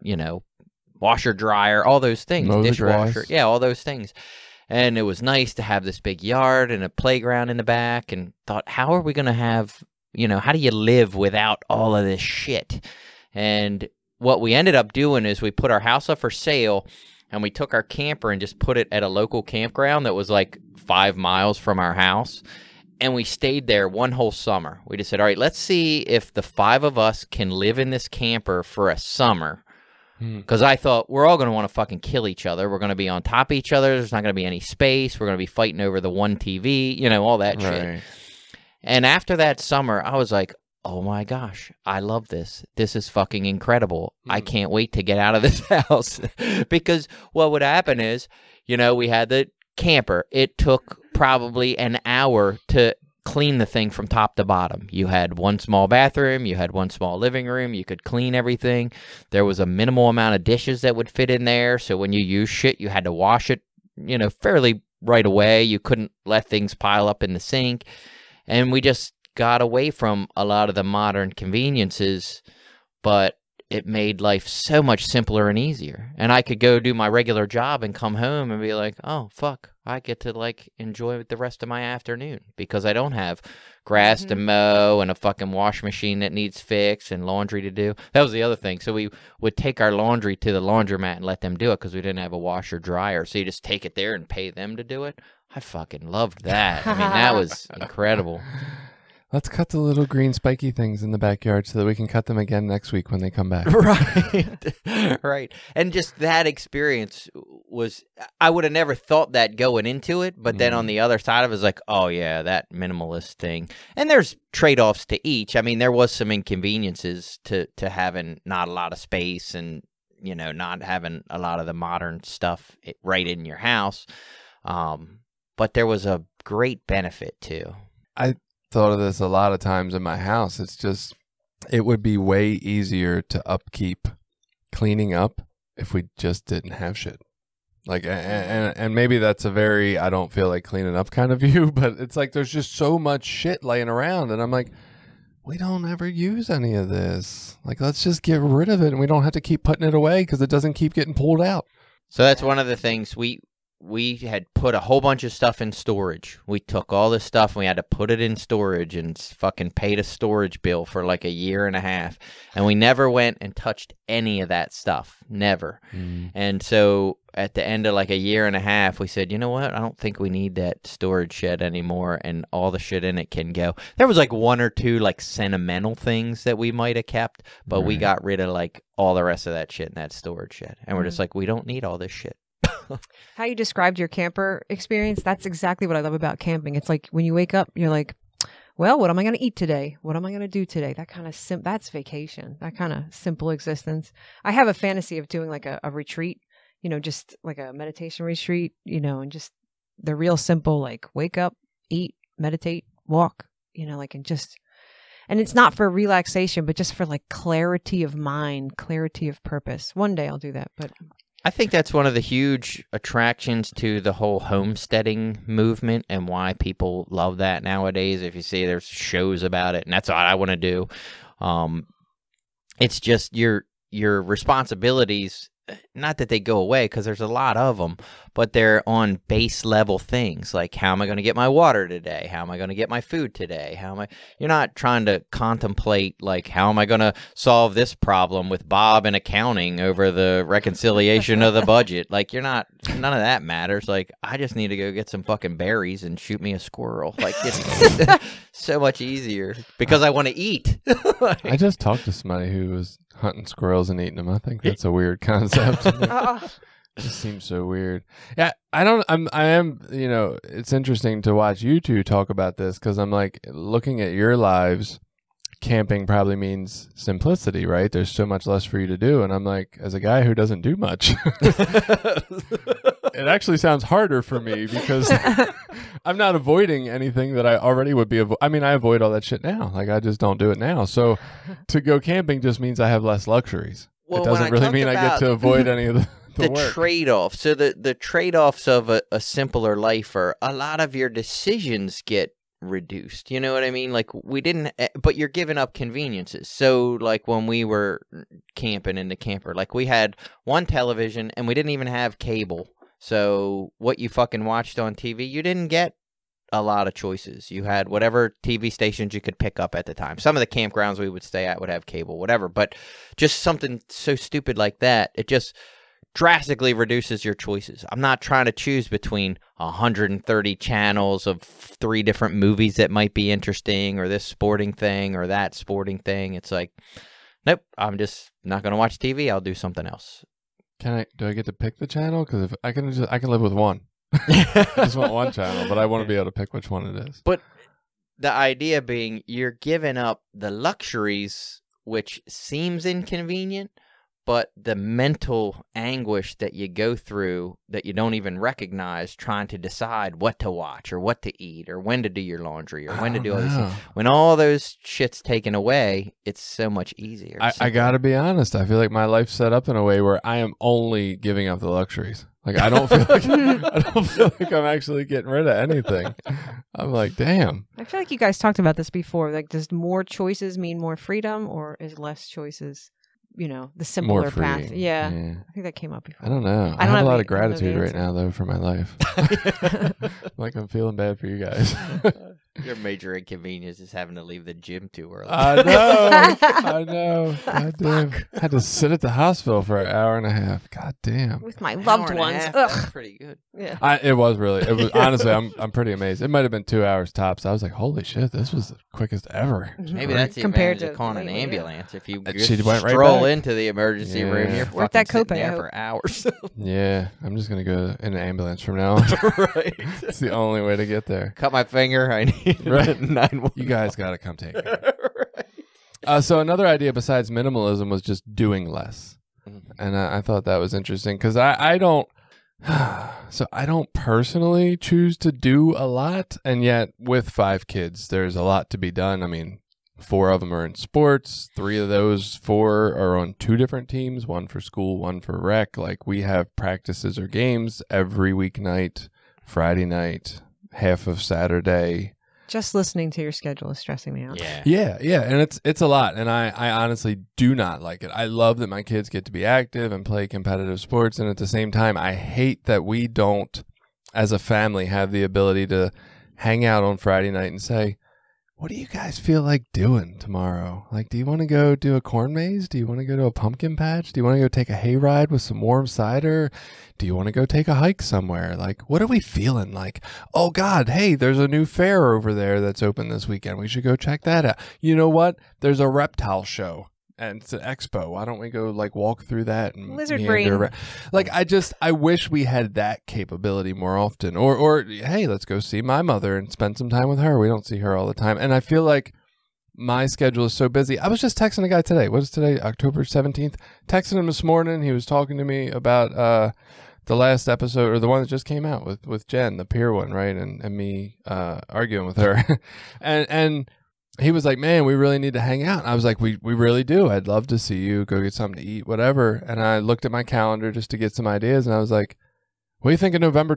washer, dryer, all those things, Mow the dishwasher, grass. yeah, all those things. And it was nice to have this big yard and a playground in the back, and thought, how are we going to have, how do you live without all of this shit? And what we ended up doing is we put our house up for sale, and we took our camper and just put it at a local campground that was like 5 miles from our house. And we stayed there one whole summer. We just said, all right, let's see if the 5 of us can live in this camper for a summer. Because I thought we're all going to want to fucking kill each other. We're going to be on top of each other. There's not going to be any space. We're going to be fighting over the one TV, all that shit. Right. And after that summer, I was like, oh my gosh, I love this. This is fucking incredible. I can't wait to get out of this house. Because what would happen is, we had the camper. It took probably an hour to clean the thing from top to bottom. You had one small bathroom, you had one small living room, you could clean everything. There was a minimal amount of dishes that would fit in there, so when you use shit, you had to wash it, fairly right away. You couldn't let things pile up in the sink. And we just got away from a lot of the modern conveniences, but it made life so much simpler and easier. And I could go do my regular job and come home and be like, oh, fuck, I get to, enjoy the rest of my afternoon because I don't have grass to mow and a fucking wash machine that needs fixed and laundry to do. That was the other thing. So we would take our laundry to the laundromat and let them do it because we didn't have a washer dryer. So you just take it there and pay them to do it. I fucking loved that. I mean, that was incredible. Let's cut the little green spiky things in the backyard so that we can cut them again next week when they come back. Right. Right. And just that experience was, I would have never thought that going into it. But then on the other side of it was like, oh, yeah, that minimalist thing. And there's trade-offs to each. I mean, there was some inconveniences to having not a lot of space and, not having a lot of the modern stuff right in your house. But there was a great benefit too. I thought of this a lot of times in my house. It's just, it would be way easier to upkeep cleaning up if we just didn't have shit. Like, and maybe that's a very, I don't feel like cleaning up kind of view, but it's like, there's just so much shit laying around. And I'm like, we don't ever use any of this. Like, let's just get rid of it. And we don't have to keep putting it away because it doesn't keep getting pulled out. So that's one of the things we had put a whole bunch of stuff in storage. We took all this stuff and we had to put it in storage and fucking paid a storage bill for like a year and a half. And we never went and touched any of that stuff. Never. And so at the end of like a year and a half, we said, you know what? I don't think we need that storage shed anymore, and all the shit in it can go. There was like one or two like sentimental things that we might have kept, but we got rid of like all the rest of that shit in that storage shed. And we're just like, we don't need all this shit. How you described your camper experience, that's exactly what I love about camping. It's like when you wake up, you're like, well, what am I going to eat today? What am I going to do today? That kind of that's vacation, that kind of simple existence. I have a fantasy of doing like a retreat, just like a meditation retreat, and just the real simple, like wake up, eat, meditate, walk, and And it's not for relaxation, but just for like clarity of mind, clarity of purpose. One day I'll do that, but I think that's one of the huge attractions to the whole homesteading movement and why people love that nowadays. If you see there's shows about it, and that's what I want to do. It's just your responsibilities, not that they go away because there's a lot of them, but they're on base level things like how am I going to get my water today? How am I going to get my food today? You're not trying to contemplate like how am I going to solve this problem with Bob in accounting over the reconciliation of the budget? Like none of that matters. Like I just need to go get some fucking berries and shoot me a squirrel. Like it's so much easier because I want to eat. I just talked to somebody who was hunting squirrels and eating them. I think that's a weird concept. It just seems so weird. Yeah, I am, it's interesting to watch you two talk about this because I'm like looking at your lives. Camping probably means simplicity, right? There's so much less for you to do. And I'm like, as a guy who doesn't do much, it actually sounds harder for me because I'm not avoiding anything that I already would be. I avoid all that shit now. Like, I just don't do it now. So to go camping just means I have less luxuries. Well, it doesn't really mean I get to avoid any of the work. Trade-off. So the trade-offs of a simpler life are a lot of your decisions get reduced. You know what I mean? Like but you're giving up conveniences. So like when we were camping in the camper, like we had one television and we didn't even have cable. So what you fucking watched on TV, you didn't get a lot of choices. You had whatever TV stations you could pick up at the time. Some of the campgrounds we would stay at would have cable, whatever. But just something so stupid like that, it just drastically reduces your choices. I'm not trying to choose between 130 channels of 3 different movies that might be interesting or this sporting thing or that sporting thing. It's like, nope, I'm just not going to watch TV. I'll do something else. Do I get to pick the channel? Because if I can live with one. I just want one channel, but I want to be able to pick which one it is. But the idea being you're giving up the luxuries, which seems inconvenient, but the mental anguish that you go through that you don't even recognize trying to decide what to watch or what to eat or when to do your laundry or when to do all these things. When all those shit's taken away, it's so much easier. I got to be honest. I feel like my life's set up in a way where I am only giving up the luxuries. Like I don't feel like I'm actually getting rid of anything. I'm like, damn. I feel like you guys talked about this before. Like, does more choices mean more freedom, or is less choice the simpler path? Yeah. I think that came up before. I don't know. I have a lot of gratitude right now, though, for my life. Like, I'm feeling bad for you guys. Your major inconvenience is having to leave the gym too early. I know. God damn. I had to sit at the hospital for an hour and a half. God damn. With my loved ones. That's pretty good. Yeah. It was honestly, I'm pretty amazed. It might have been 2 hours tops. I was like, holy shit, this was the quickest ever. Maybe that's the advantage of calling an ambulance. If you just went right stroll back into the emergency room, you're worth fucking that sitting copay there for hours. Yeah, I'm just going to go in an ambulance from now on. Right. It's the only way to get there. Cut my finger. I need right. 911. You guys got to come take it. Right. So another idea besides minimalism was just doing less. And I thought that was interesting because I don't personally choose to do a lot. And yet with 5 kids, there's a lot to be done. I mean, 4 of them are in sports. 3 of those 4 are on 2 different teams, one for school, one for rec. Like we have practices or games every weeknight, Friday night, half of Saturday. Just listening to your schedule is stressing me out. Yeah, and it's a lot, and I honestly do not like it. I love that my kids get to be active and play competitive sports, and at the same time, I hate that we don't, as a family, have the ability to hang out on Friday night and say, what do you guys feel like doing tomorrow? Like, do you want to go do a corn maze? Do you want to go to a pumpkin patch? Do you want to go take a hayride with some warm cider? Do you want to go take a hike somewhere? Like, what are we feeling like? Oh, God, hey, there's a new fair over there that's open this weekend. We should go check that out. You know what? There's a reptile show. And it's an expo. Why don't we go like walk through that and lizard brain? Like I wish we had that capability more often. Or hey, let's go see my mother and spend some time with her. We don't see her all the time. And I feel like my schedule is so busy. I was just texting a guy today. What is today? October 17th. Texting him this morning. He was talking to me about the last episode or the one that just came out with Jen, the peer one, right? And me arguing with her. and he was like, man, we really need to hang out. And I was like, we really do. I'd love to see you, go get something to eat, whatever. And I looked at my calendar just to get some ideas. And I was like, what do you think of November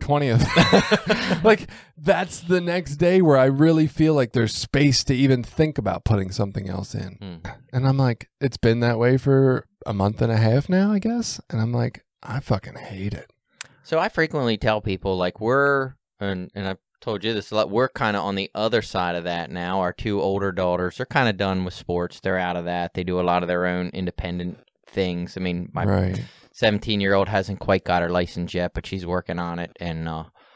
20th? Like, that's the next day where I really feel like there's space to even think about putting something else in. And I'm like, it's been that way for a month and a half now, I guess. And I'm like, I fucking hate it. So I frequently tell people, like, and I've told you this a lot, we're kind of on the other side of that now. Our 2 older daughters are kind of done with sports. They're out of that. They do a lot of their own independent things. I mean, my 17-year-old hasn't quite got her license yet, but she's working on it, and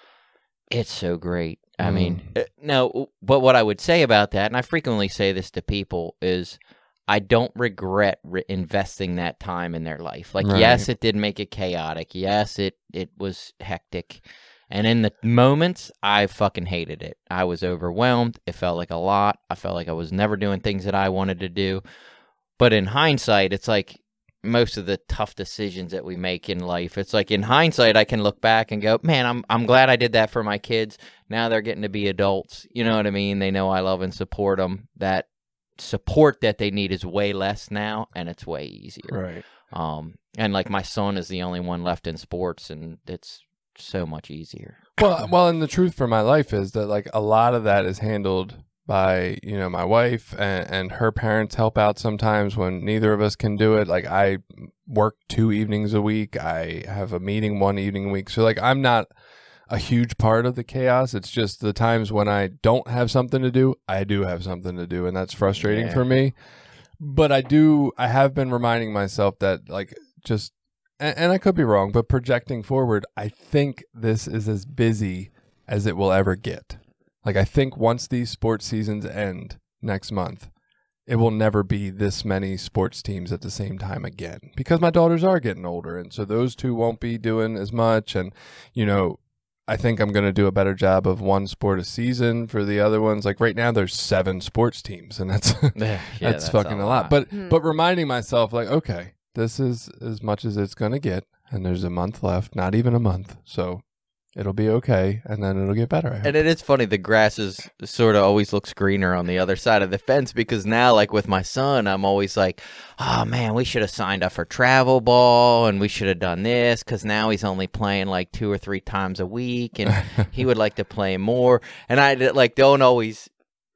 it's so great. I mean, no, but what I would say about that, and I frequently say this to people, is I don't regret investing that time in their life. Like, yes, it did make it chaotic. Yes, it was hectic. And in the moments, I fucking hated it. I was overwhelmed. It felt like a lot. I felt like I was never doing things that I wanted to do. But in hindsight, it's like most of the tough decisions that we make in life. It's like in hindsight, I can look back and go, man, I'm glad I did that for my kids. Now they're getting to be adults. You know what I mean? They know I love and support them. That support that they need is way less now, and it's way easier. Right. And like my son is the only one left in sports, and it's so much easier. Well, and the truth for my life is that, like, a lot of that is handled by, you know, my wife, and her parents help out sometimes when neither of us can do it. Like, I work 2 evenings a week. I have a meeting 1 evening a week. So, like, I'm not a huge part of the chaos. It's just the times when I don't have something to do, I do have something to do, and that's frustrating for me. But I have been reminding myself that, like, just, and I could be wrong, but projecting forward, I think this is as busy as it will ever get. Like, I think once these sports seasons end next month, it will never be this many sports teams at the same time again, because my daughters are getting older, and so those 2 won't be doing as much. And, you know, I think I'm going to do a better job of one sport a season for the other ones. Like, right now there's 7 sports teams, and that's that's fucking a lot. But reminding myself, like, okay, this is as much as it's going to get, and there's a month left, not even a month. So it'll be okay, and then it'll get better. And it is funny, the grass is sort of always looks greener on the other side of the fence, because now, like with my son, I'm always like, oh man, we should have signed up for travel ball, and we should have done this, because now he's only playing like 2 or 3 times a week, and he would like to play more. And I like don't always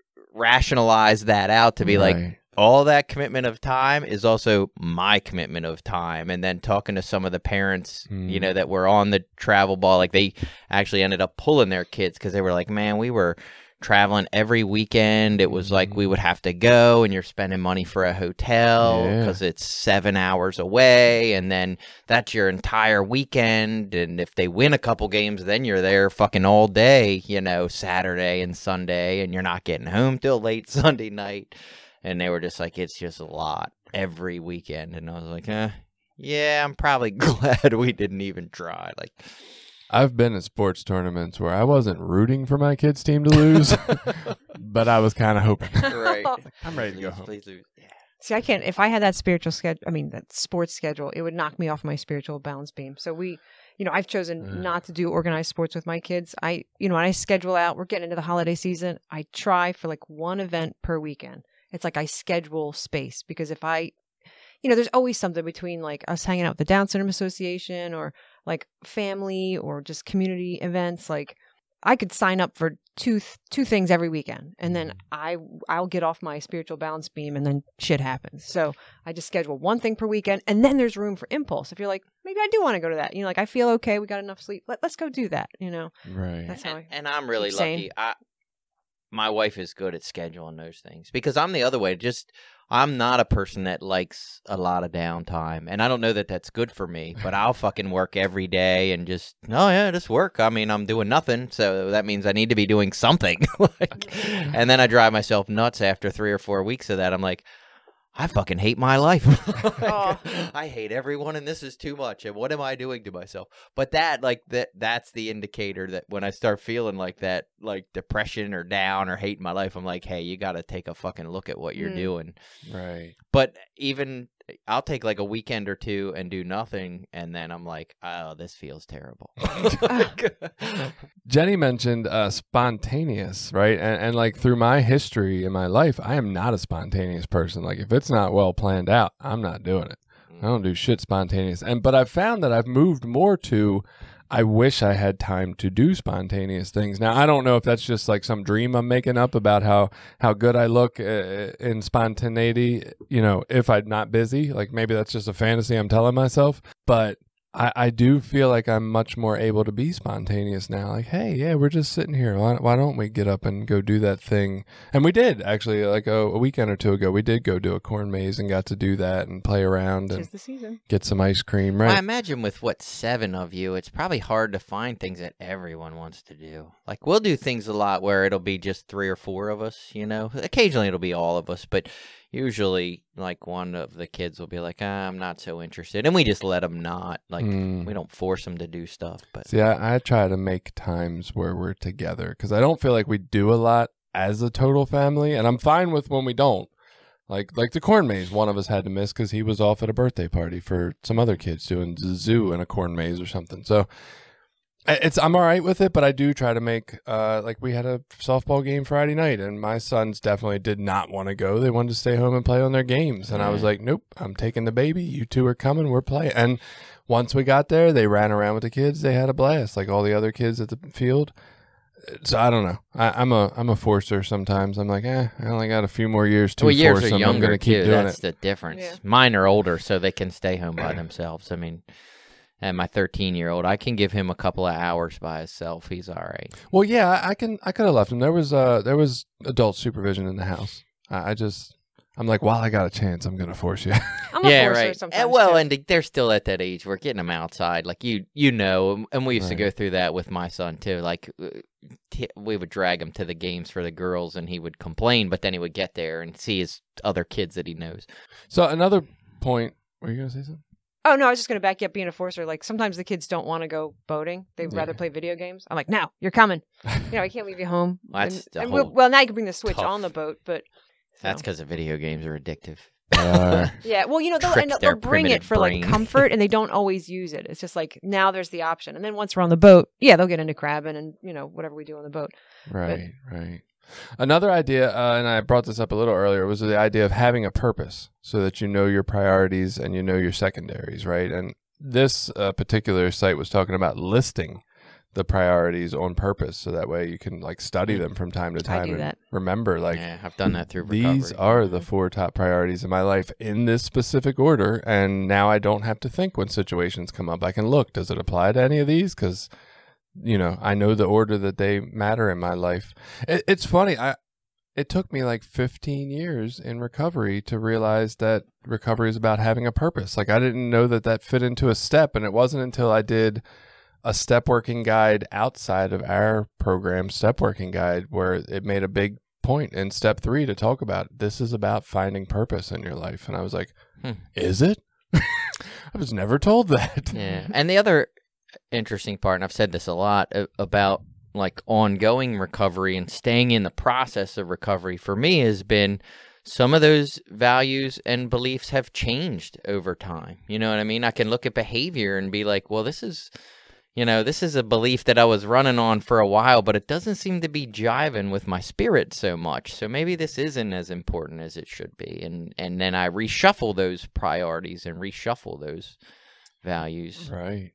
rationalize that out to be like, all that commitment of time is also my commitment of time. And then talking to some of the parents, you know, that were on the travel ball, like they actually ended up pulling their kids because they were like, man, we were traveling every weekend. It was like we would have to go, and you're spending money for a hotel because it's 7 hours away, and then that's your entire weekend. And if they win a couple games, then you're there fucking all day, you know, Saturday and Sunday, and you're not getting home till late Sunday night. And they were just like, it's just a lot every weekend. And I was like, yeah, I'm probably glad we didn't even try. Like, I've been at sports tournaments where I wasn't rooting for my kids' team to lose, but I was kind of hoping. Right. I'm ready to go home. Please lose. Yeah. See, I can't. If I had that spiritual schedule, that sports schedule, it would knock me off my spiritual balance beam. So I've chosen not to do organized sports with my kids. When I schedule out, we're getting into the holiday season. I try for like 1 event per weekend. It's like I schedule space, because if there's always something between like us hanging out with the Down Syndrome Association or like family or just community events. Like, I could sign up for two things every weekend, and then I'll get off my spiritual balance beam, and then shit happens. So I just schedule 1 thing per weekend, and then there's room for impulse. If you're like, maybe I do want to go to that, like I feel okay, we got enough sleep, let's go do that. Right. That's how and I'm really lucky. My wife is good at scheduling those things, because I'm the other way. I'm not a person that likes a lot of downtime, and I don't know that that's good for me, but I'll fucking work every day and just work. I mean, I'm doing nothing, so that means I need to be doing something. And then I drive myself nuts after 3 or 4 weeks of that. I'm like, I fucking hate my life. I hate everyone, and this is too much. And what am I doing to myself? But that's the indicator that when I start feeling like that, like depression or down or hating my life, I'm like, hey, you got to take a fucking look at what you're doing. Right. But even I'll take like a weekend or two and do nothing, and then I'm like, oh, this feels terrible. Jenny mentioned spontaneous, right? And like through my history in my life, I am not a spontaneous person. Like if it's not well planned out, I'm not doing it. I don't do shit spontaneous. But I've found that I've moved more to, I wish I had time to do spontaneous things. Now, I don't know if that's just like some dream I'm making up about how good I look in spontaneity, if I'm not busy. Like maybe that's just a fantasy I'm telling myself. But I do feel like I'm much more able to be spontaneous now. Like, hey, yeah, we're just sitting here. Why don't we get up and go do that thing? And we did, actually, like a weekend or two ago. We did go do a corn maze and got to do that and play around and the season. Get some ice cream. Right. I imagine with 7 of you, it's probably hard to find things that everyone wants to do. Like we'll do things a lot where it'll be just 3 or 4 of us, Occasionally it'll be all of us, but usually like one of the kids will be like, I'm not so interested. And we just let them not. Like we don't force them to do stuff. But see, I try to make times where we're together because I don't feel like we do a lot as a total family. And I'm fine with when we don't. Like the corn maze, one of us had to miss because he was off at a birthday party for some other kids doing the zoo in a corn maze or something. So I'm all right with it, but I do try to make, like we had a softball game Friday night and my sons definitely did not want to go. They wanted to stay home and play on their games. And I was like, nope, I'm taking the baby. You two are coming. We're playing. And once we got there, they ran around with the kids. They had a blast, like all the other kids at the field. So I don't know. I'm a forcer sometimes. I'm like, I only got a few more years to force them. I'm going to keep doing That's it. the difference. Yeah. Mine are older, so they can stay home by themselves. I mean, and my 13-year-old, I can give him a couple of hours by himself. He's all right. Well, yeah, I could have left him. There was adult supervision in the house. I'm like, while I got a chance, I'm going to force you. I'm a forcer sometimes. And they're still at that age. We're getting them outside, like and we used to go through that with my son too. Like we would drag him to the games for the girls, and he would complain, but then he would get there and see his other kids that he knows. So another point. Were you going to say something? Oh, no, I was just going to back you up being a forcer. Like, sometimes the kids don't want to go boating. They'd rather play video games. I'm like, no, you're coming. I can't leave you home. Well, now you can bring the Switch on the boat, but... That's because the video games are addictive. Yeah, well, they'll bring it for, like, comfort, and they don't always use it. It's just like, now there's the option. And then once we're on the boat, they'll get into crabbing and, whatever we do on the boat. Right. Another idea, and I brought this up a little earlier, was the idea of having a purpose so that you know your priorities and you know your secondaries, right? And this particular site was talking about listing the priorities on purpose so that way you can like study them from time to time and remember like I've done that through recovery. These are the 4 top priorities in my life in this specific order, and now I don't have to think when situations come up. I can look, does it apply to any of these? Because I know the order that they matter in my life. It's funny. It took me like 15 years in recovery to realize that recovery is about having a purpose. Like I didn't know that fit into a step. And it wasn't until I did a step working guide outside of our program, step working guide, where it made a big point in step 3 to talk about this is about finding purpose in your life. And I was like, is it? I was never told that. Yeah. And the other interesting part, and I've said this a lot about like ongoing recovery and staying in the process of recovery for me has been some of those values and beliefs have changed over time. You know what I mean? I can look at behavior and be like, well, this is a belief that I was running on for a while, but it doesn't seem to be jiving with my spirit so much. So maybe this isn't as important as it should be. And then I reshuffle those priorities and reshuffle those values. Right.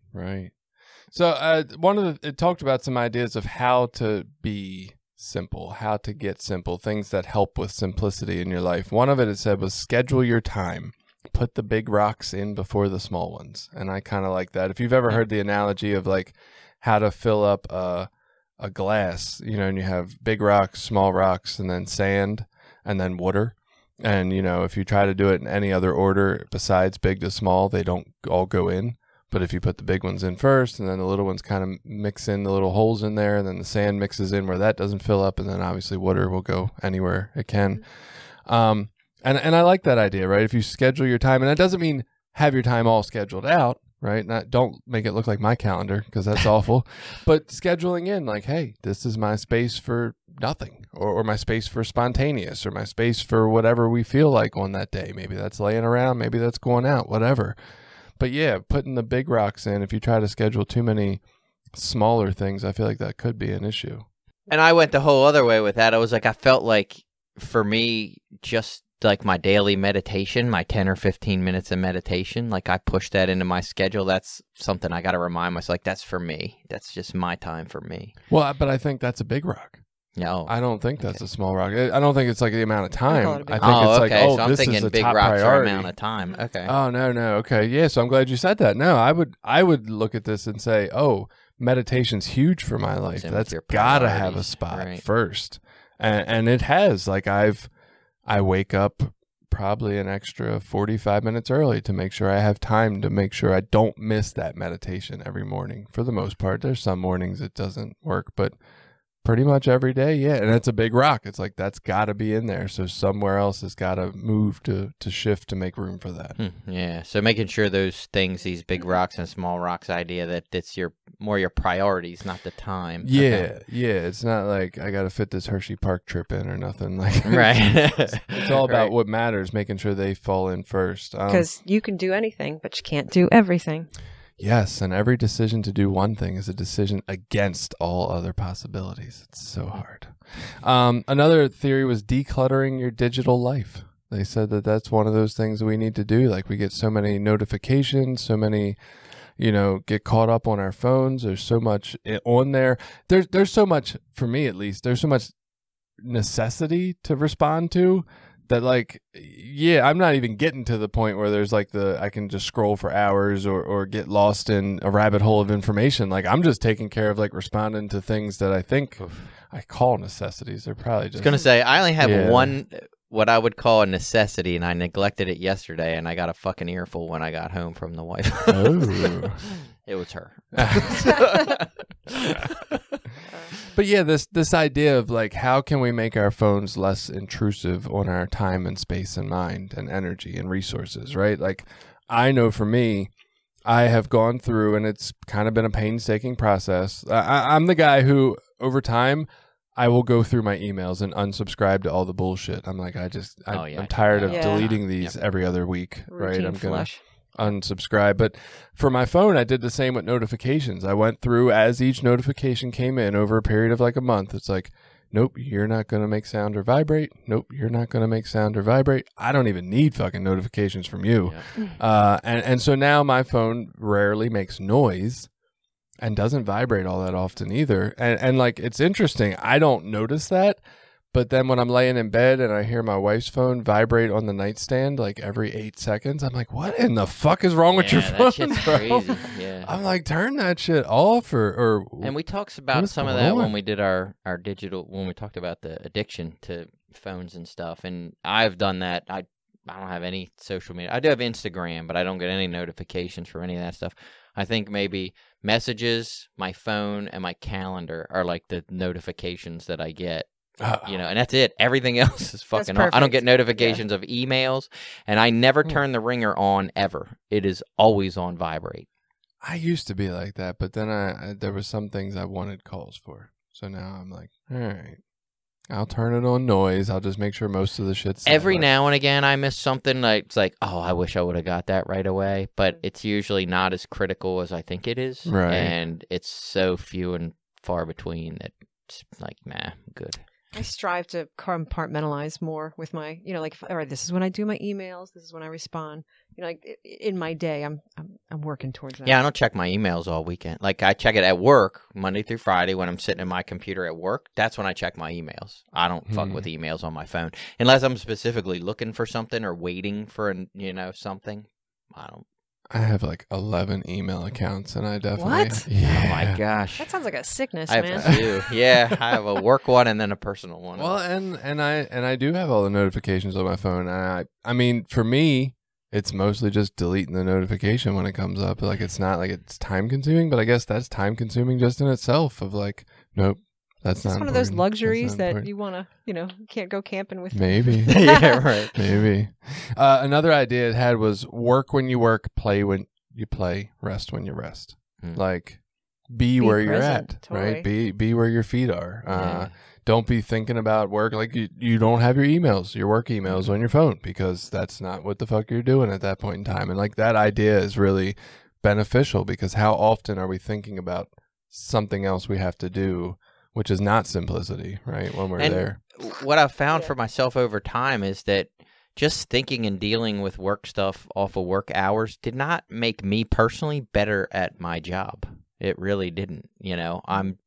So it talked about some ideas of how to be simple, how to get simple, things that help with simplicity in your life. One of it said was schedule your time. Put the big rocks in before the small ones. And I kind of like that. If you've ever heard the analogy of like how to fill up a glass, and you have big rocks, small rocks, and then sand, and then water. And, if you try to do it in any other order besides big to small, they don't all go in. But if you put the big ones in first, and then the little ones kind of mix in the little holes in there, and then the sand mixes in where that doesn't fill up, and then obviously water will go anywhere it can. And I like that idea, right? If you schedule your time, and that doesn't mean have your time all scheduled out. right? Don't make it look like my calendar because that's awful, but scheduling in like, hey, this is my space for nothing, or my space for spontaneous, or my space for whatever we feel like on that day. Maybe that's laying around, maybe that's going out, whatever. But yeah, putting the big rocks in, if you try to schedule too many smaller things, I feel like that could be an issue. And I went the whole other way with that. I was like, I felt like for me, just like my daily meditation, my 10 or 15 minutes of meditation, like I push that into my schedule. That's something I got to remind myself, like that's for me. That's just my time for me. Well, but I think that's a big rock. No, I don't think that's a small rock. I don't think it's like the amount of time. I think it's okay. like, so I'm this thinking is a big top rocks priority. are amount of time. Okay. Oh, no. Okay. Yeah. So I'm glad you said that. No, I would look at this and say, oh, meditation's huge for my life. That's gotta have a spot first. And it has. Like I wake up probably an extra 45 minutes early to make sure I have time to make sure I don't miss that meditation every morning. For the most part, there's some mornings it doesn't work, but pretty much every day, yeah. And it's a big rock. It's like that's got to be in there. So somewhere else has got to move to shift to make room for that. Yeah. So making sure those things, these big rocks and small rocks idea, that it's more your priorities, not the time. Yeah. Okay. Yeah. It's not like I got to fit this Hershey Park trip in or nothing. Like Right. It's all about what matters, making sure they fall in first. Because you can do anything, but you can't do everything. Yes, and every decision to do one thing is a decision against all other possibilities. It's so hard. Another theory was decluttering your digital life. They said that that's one of those things that we need to do. Like we get so many notifications, so many, get caught up on our phones. There's so much on there. There's so much, for me at least, there's so much necessity to respond to. That like, yeah, I'm not even getting to the point where there's like I can just scroll for hours or get lost in a rabbit hole of information. Like I'm just taking care of like responding to things that I think I call necessities. They're probably just. I was going to say, I only have one, what I would call a necessity, and I neglected it yesterday, and I got a fucking earful when I got home from the wife. Oh. It was her. But yeah, this idea of like, how can we make our phones less intrusive on our time and space and mind and energy and resources, right? Like, I know for me, I have gone through, and it's kind of been a painstaking process. I'm the guy who, over time, I will go through my emails and unsubscribe to all the bullshit. I'm like, I'm tired of deleting these every other week, right? I'm going to unsubscribe. But for my phone, I did the same with notifications. I went through as each notification came in over a period of like a month. It's like, nope, you're not going to make sound or vibrate. Nope, you're not going to make sound or vibrate. I don't even need fucking notifications from you. Yeah. And so now my phone rarely makes noise and doesn't vibrate all that often either. And like, it's interesting. I don't notice that. But then when I'm laying in bed and I hear my wife's phone vibrate on the nightstand like every 8 seconds, I'm like, what in the fuck is wrong with your phone, that shit's bro? crazy. Yeah. I'm like, turn that shit off or And we talked about some of that when we did our digital, when we talked about the addiction to phones and stuff. And I've done that. I don't have any social media. I do have Instagram, but I don't get any notifications from any of that stuff. I think maybe messages, my phone, and my calendar are like the notifications that I get. And that's it. Everything else is fucking off. I don't get notifications of emails, and I never turn the ringer on ever. It is always on vibrate. I used to be like that, but then there were some things I wanted calls for. So now I'm like, all right, I'll turn it on noise. I'll just make sure most of the shit's every now and again I miss something. Like it's like, oh, I wish I would have got that right away. But it's usually not as critical as I think it is, right? And it's so few and far between that it's like, nah, I'm good. I strive to compartmentalize more with my, like, all right, this is when I do my emails. This is when I respond. Like in my day, I'm working towards that. Yeah, I don't check my emails all weekend. Like I check it at work Monday through Friday when I'm sitting at my computer at work. That's when I check my emails. I don't fuck with emails on my phone unless I'm specifically looking for something or waiting for something. I don't. I have like 11 email accounts, and I definitely. What? Yeah. Oh my gosh, that sounds like a sickness, I man. have two. Yeah, I have a work one and then a personal one. Well, and I do have all the notifications on my phone. And I mean, for me, it's mostly just deleting the notification when it comes up. Like it's not like it's time consuming, but I guess that's time consuming just in itself. Of like, nope. That's not one of those luxuries that you want to, can't go camping with. Maybe. Yeah, right. Maybe. Another idea it had was work when you work, play when you play, rest when you rest. Mm. Like, be where you're present, at, totally. right? Be where your feet are. Yeah. Don't be thinking about work. Like, you don't have your work emails on your phone, because that's not what the fuck you're doing at that point in time. And like, that idea is really beneficial, because how often are we thinking about something else we have to do, which is not simplicity, right? When we're And there. what I've found Yeah. for myself over time is that just thinking and dealing with work stuff off of work hours did not make me personally better at my job. It really didn't. You know, I'm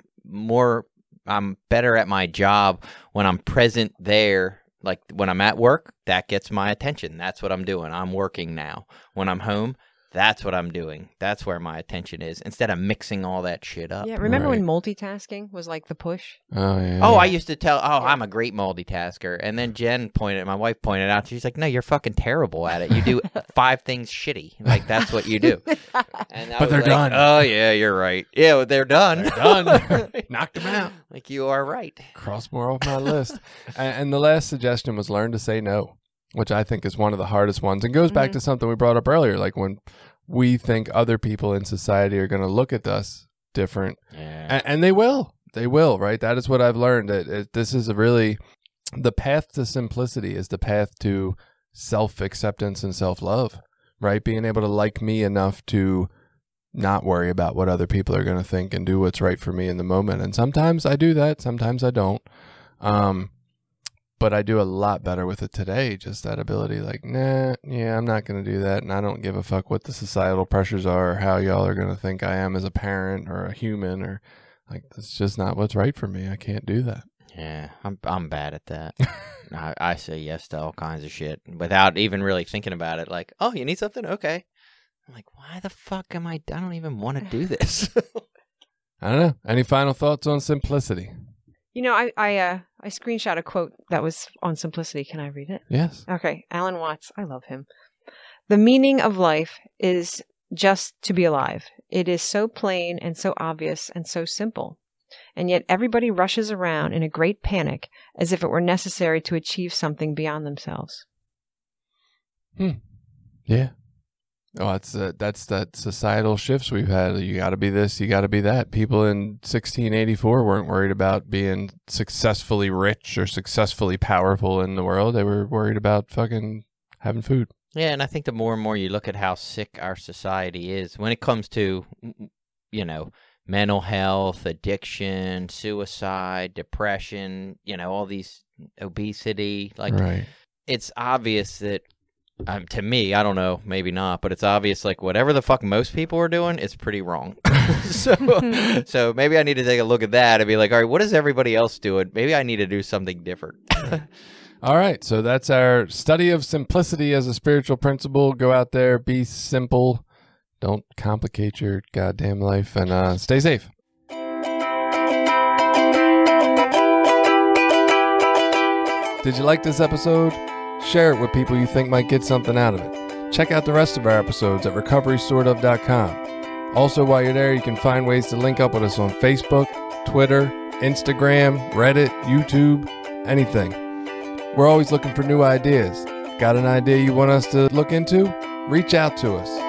better at my job when I'm present there. Like, when I'm at work, that gets my attention. That's what I'm doing. I'm working now. When I'm home, that's what I'm doing. That's where my attention is, instead of mixing all that shit up. Yeah, remember Right. when multitasking was like the push? Oh, yeah. Oh, I used to tell, I'm a great multitasker. And then my wife pointed out, she's like, no, you're fucking terrible at it. You do 5 things shitty. Like, that's what you do. And I But was they're like, done. Oh, yeah, you're right. Yeah, well, they're done. They're done. Knocked them out. Like, you are right. Cross more off my list. And the last suggestion was learn to say no, which I think is one of the hardest ones. And goes back to something we brought up earlier, like when we think other people in society are going to look at us different. Yeah. And they will. They will, right? That is what I've learned. This is the path to simplicity is the path to self-acceptance and self-love, right? Being able to like me enough to not worry about what other people are going to think and do what's right for me in the moment. And sometimes I do that. Sometimes I don't. But I do a lot better with it today. Just that ability, like, I'm not going to do that. And I don't give a fuck what the societal pressures are or how y'all are going to think I am as a parent or a human, or like, that's just not what's right for me. I can't do that. Yeah, I'm bad at that. I say yes to all kinds of shit without even really thinking about it. Like, oh, you need something? Okay. I'm like, why the fuck am I don't even want to do this. I don't know. Any final thoughts on simplicity? You know, I screenshot a quote that was on simplicity. Can I read it? Yes. Okay, Alan Watts. I love him. The meaning of life is just to be alive. It is so plain and so obvious and so simple. And yet everybody rushes around in a great panic as if it were necessary to achieve something beyond themselves. Yeah. Oh, that's that societal shifts we've had. You got to be this, you got to be that. People in 1684 weren't worried about being successfully rich or successfully powerful in the world. They were worried about fucking having food. Yeah, and I think the more and more you look at how sick our society is when it comes to, you know, mental health, addiction, suicide, depression, you know, all these, obesity, like, Right. it's obvious that, to me, I don't know, maybe not, but it's obvious, like, whatever the fuck most people are doing is pretty wrong. So maybe I need to take a look at that and be like, all right, what is everybody else doing? Maybe I need to do something different. All right. So that's our study of simplicity as a spiritual principle. Go out there, be simple. Don't complicate your goddamn life, and stay safe. Did you like this episode? Share it with people you think might get something out of it. Check out the rest of our episodes at recoverysortof.com. Also, while you're there, you can find ways to link up with us on Facebook, Twitter, Instagram, Reddit, YouTube, anything. We're always looking for new ideas. Got an idea you want us to look into? Reach out to us.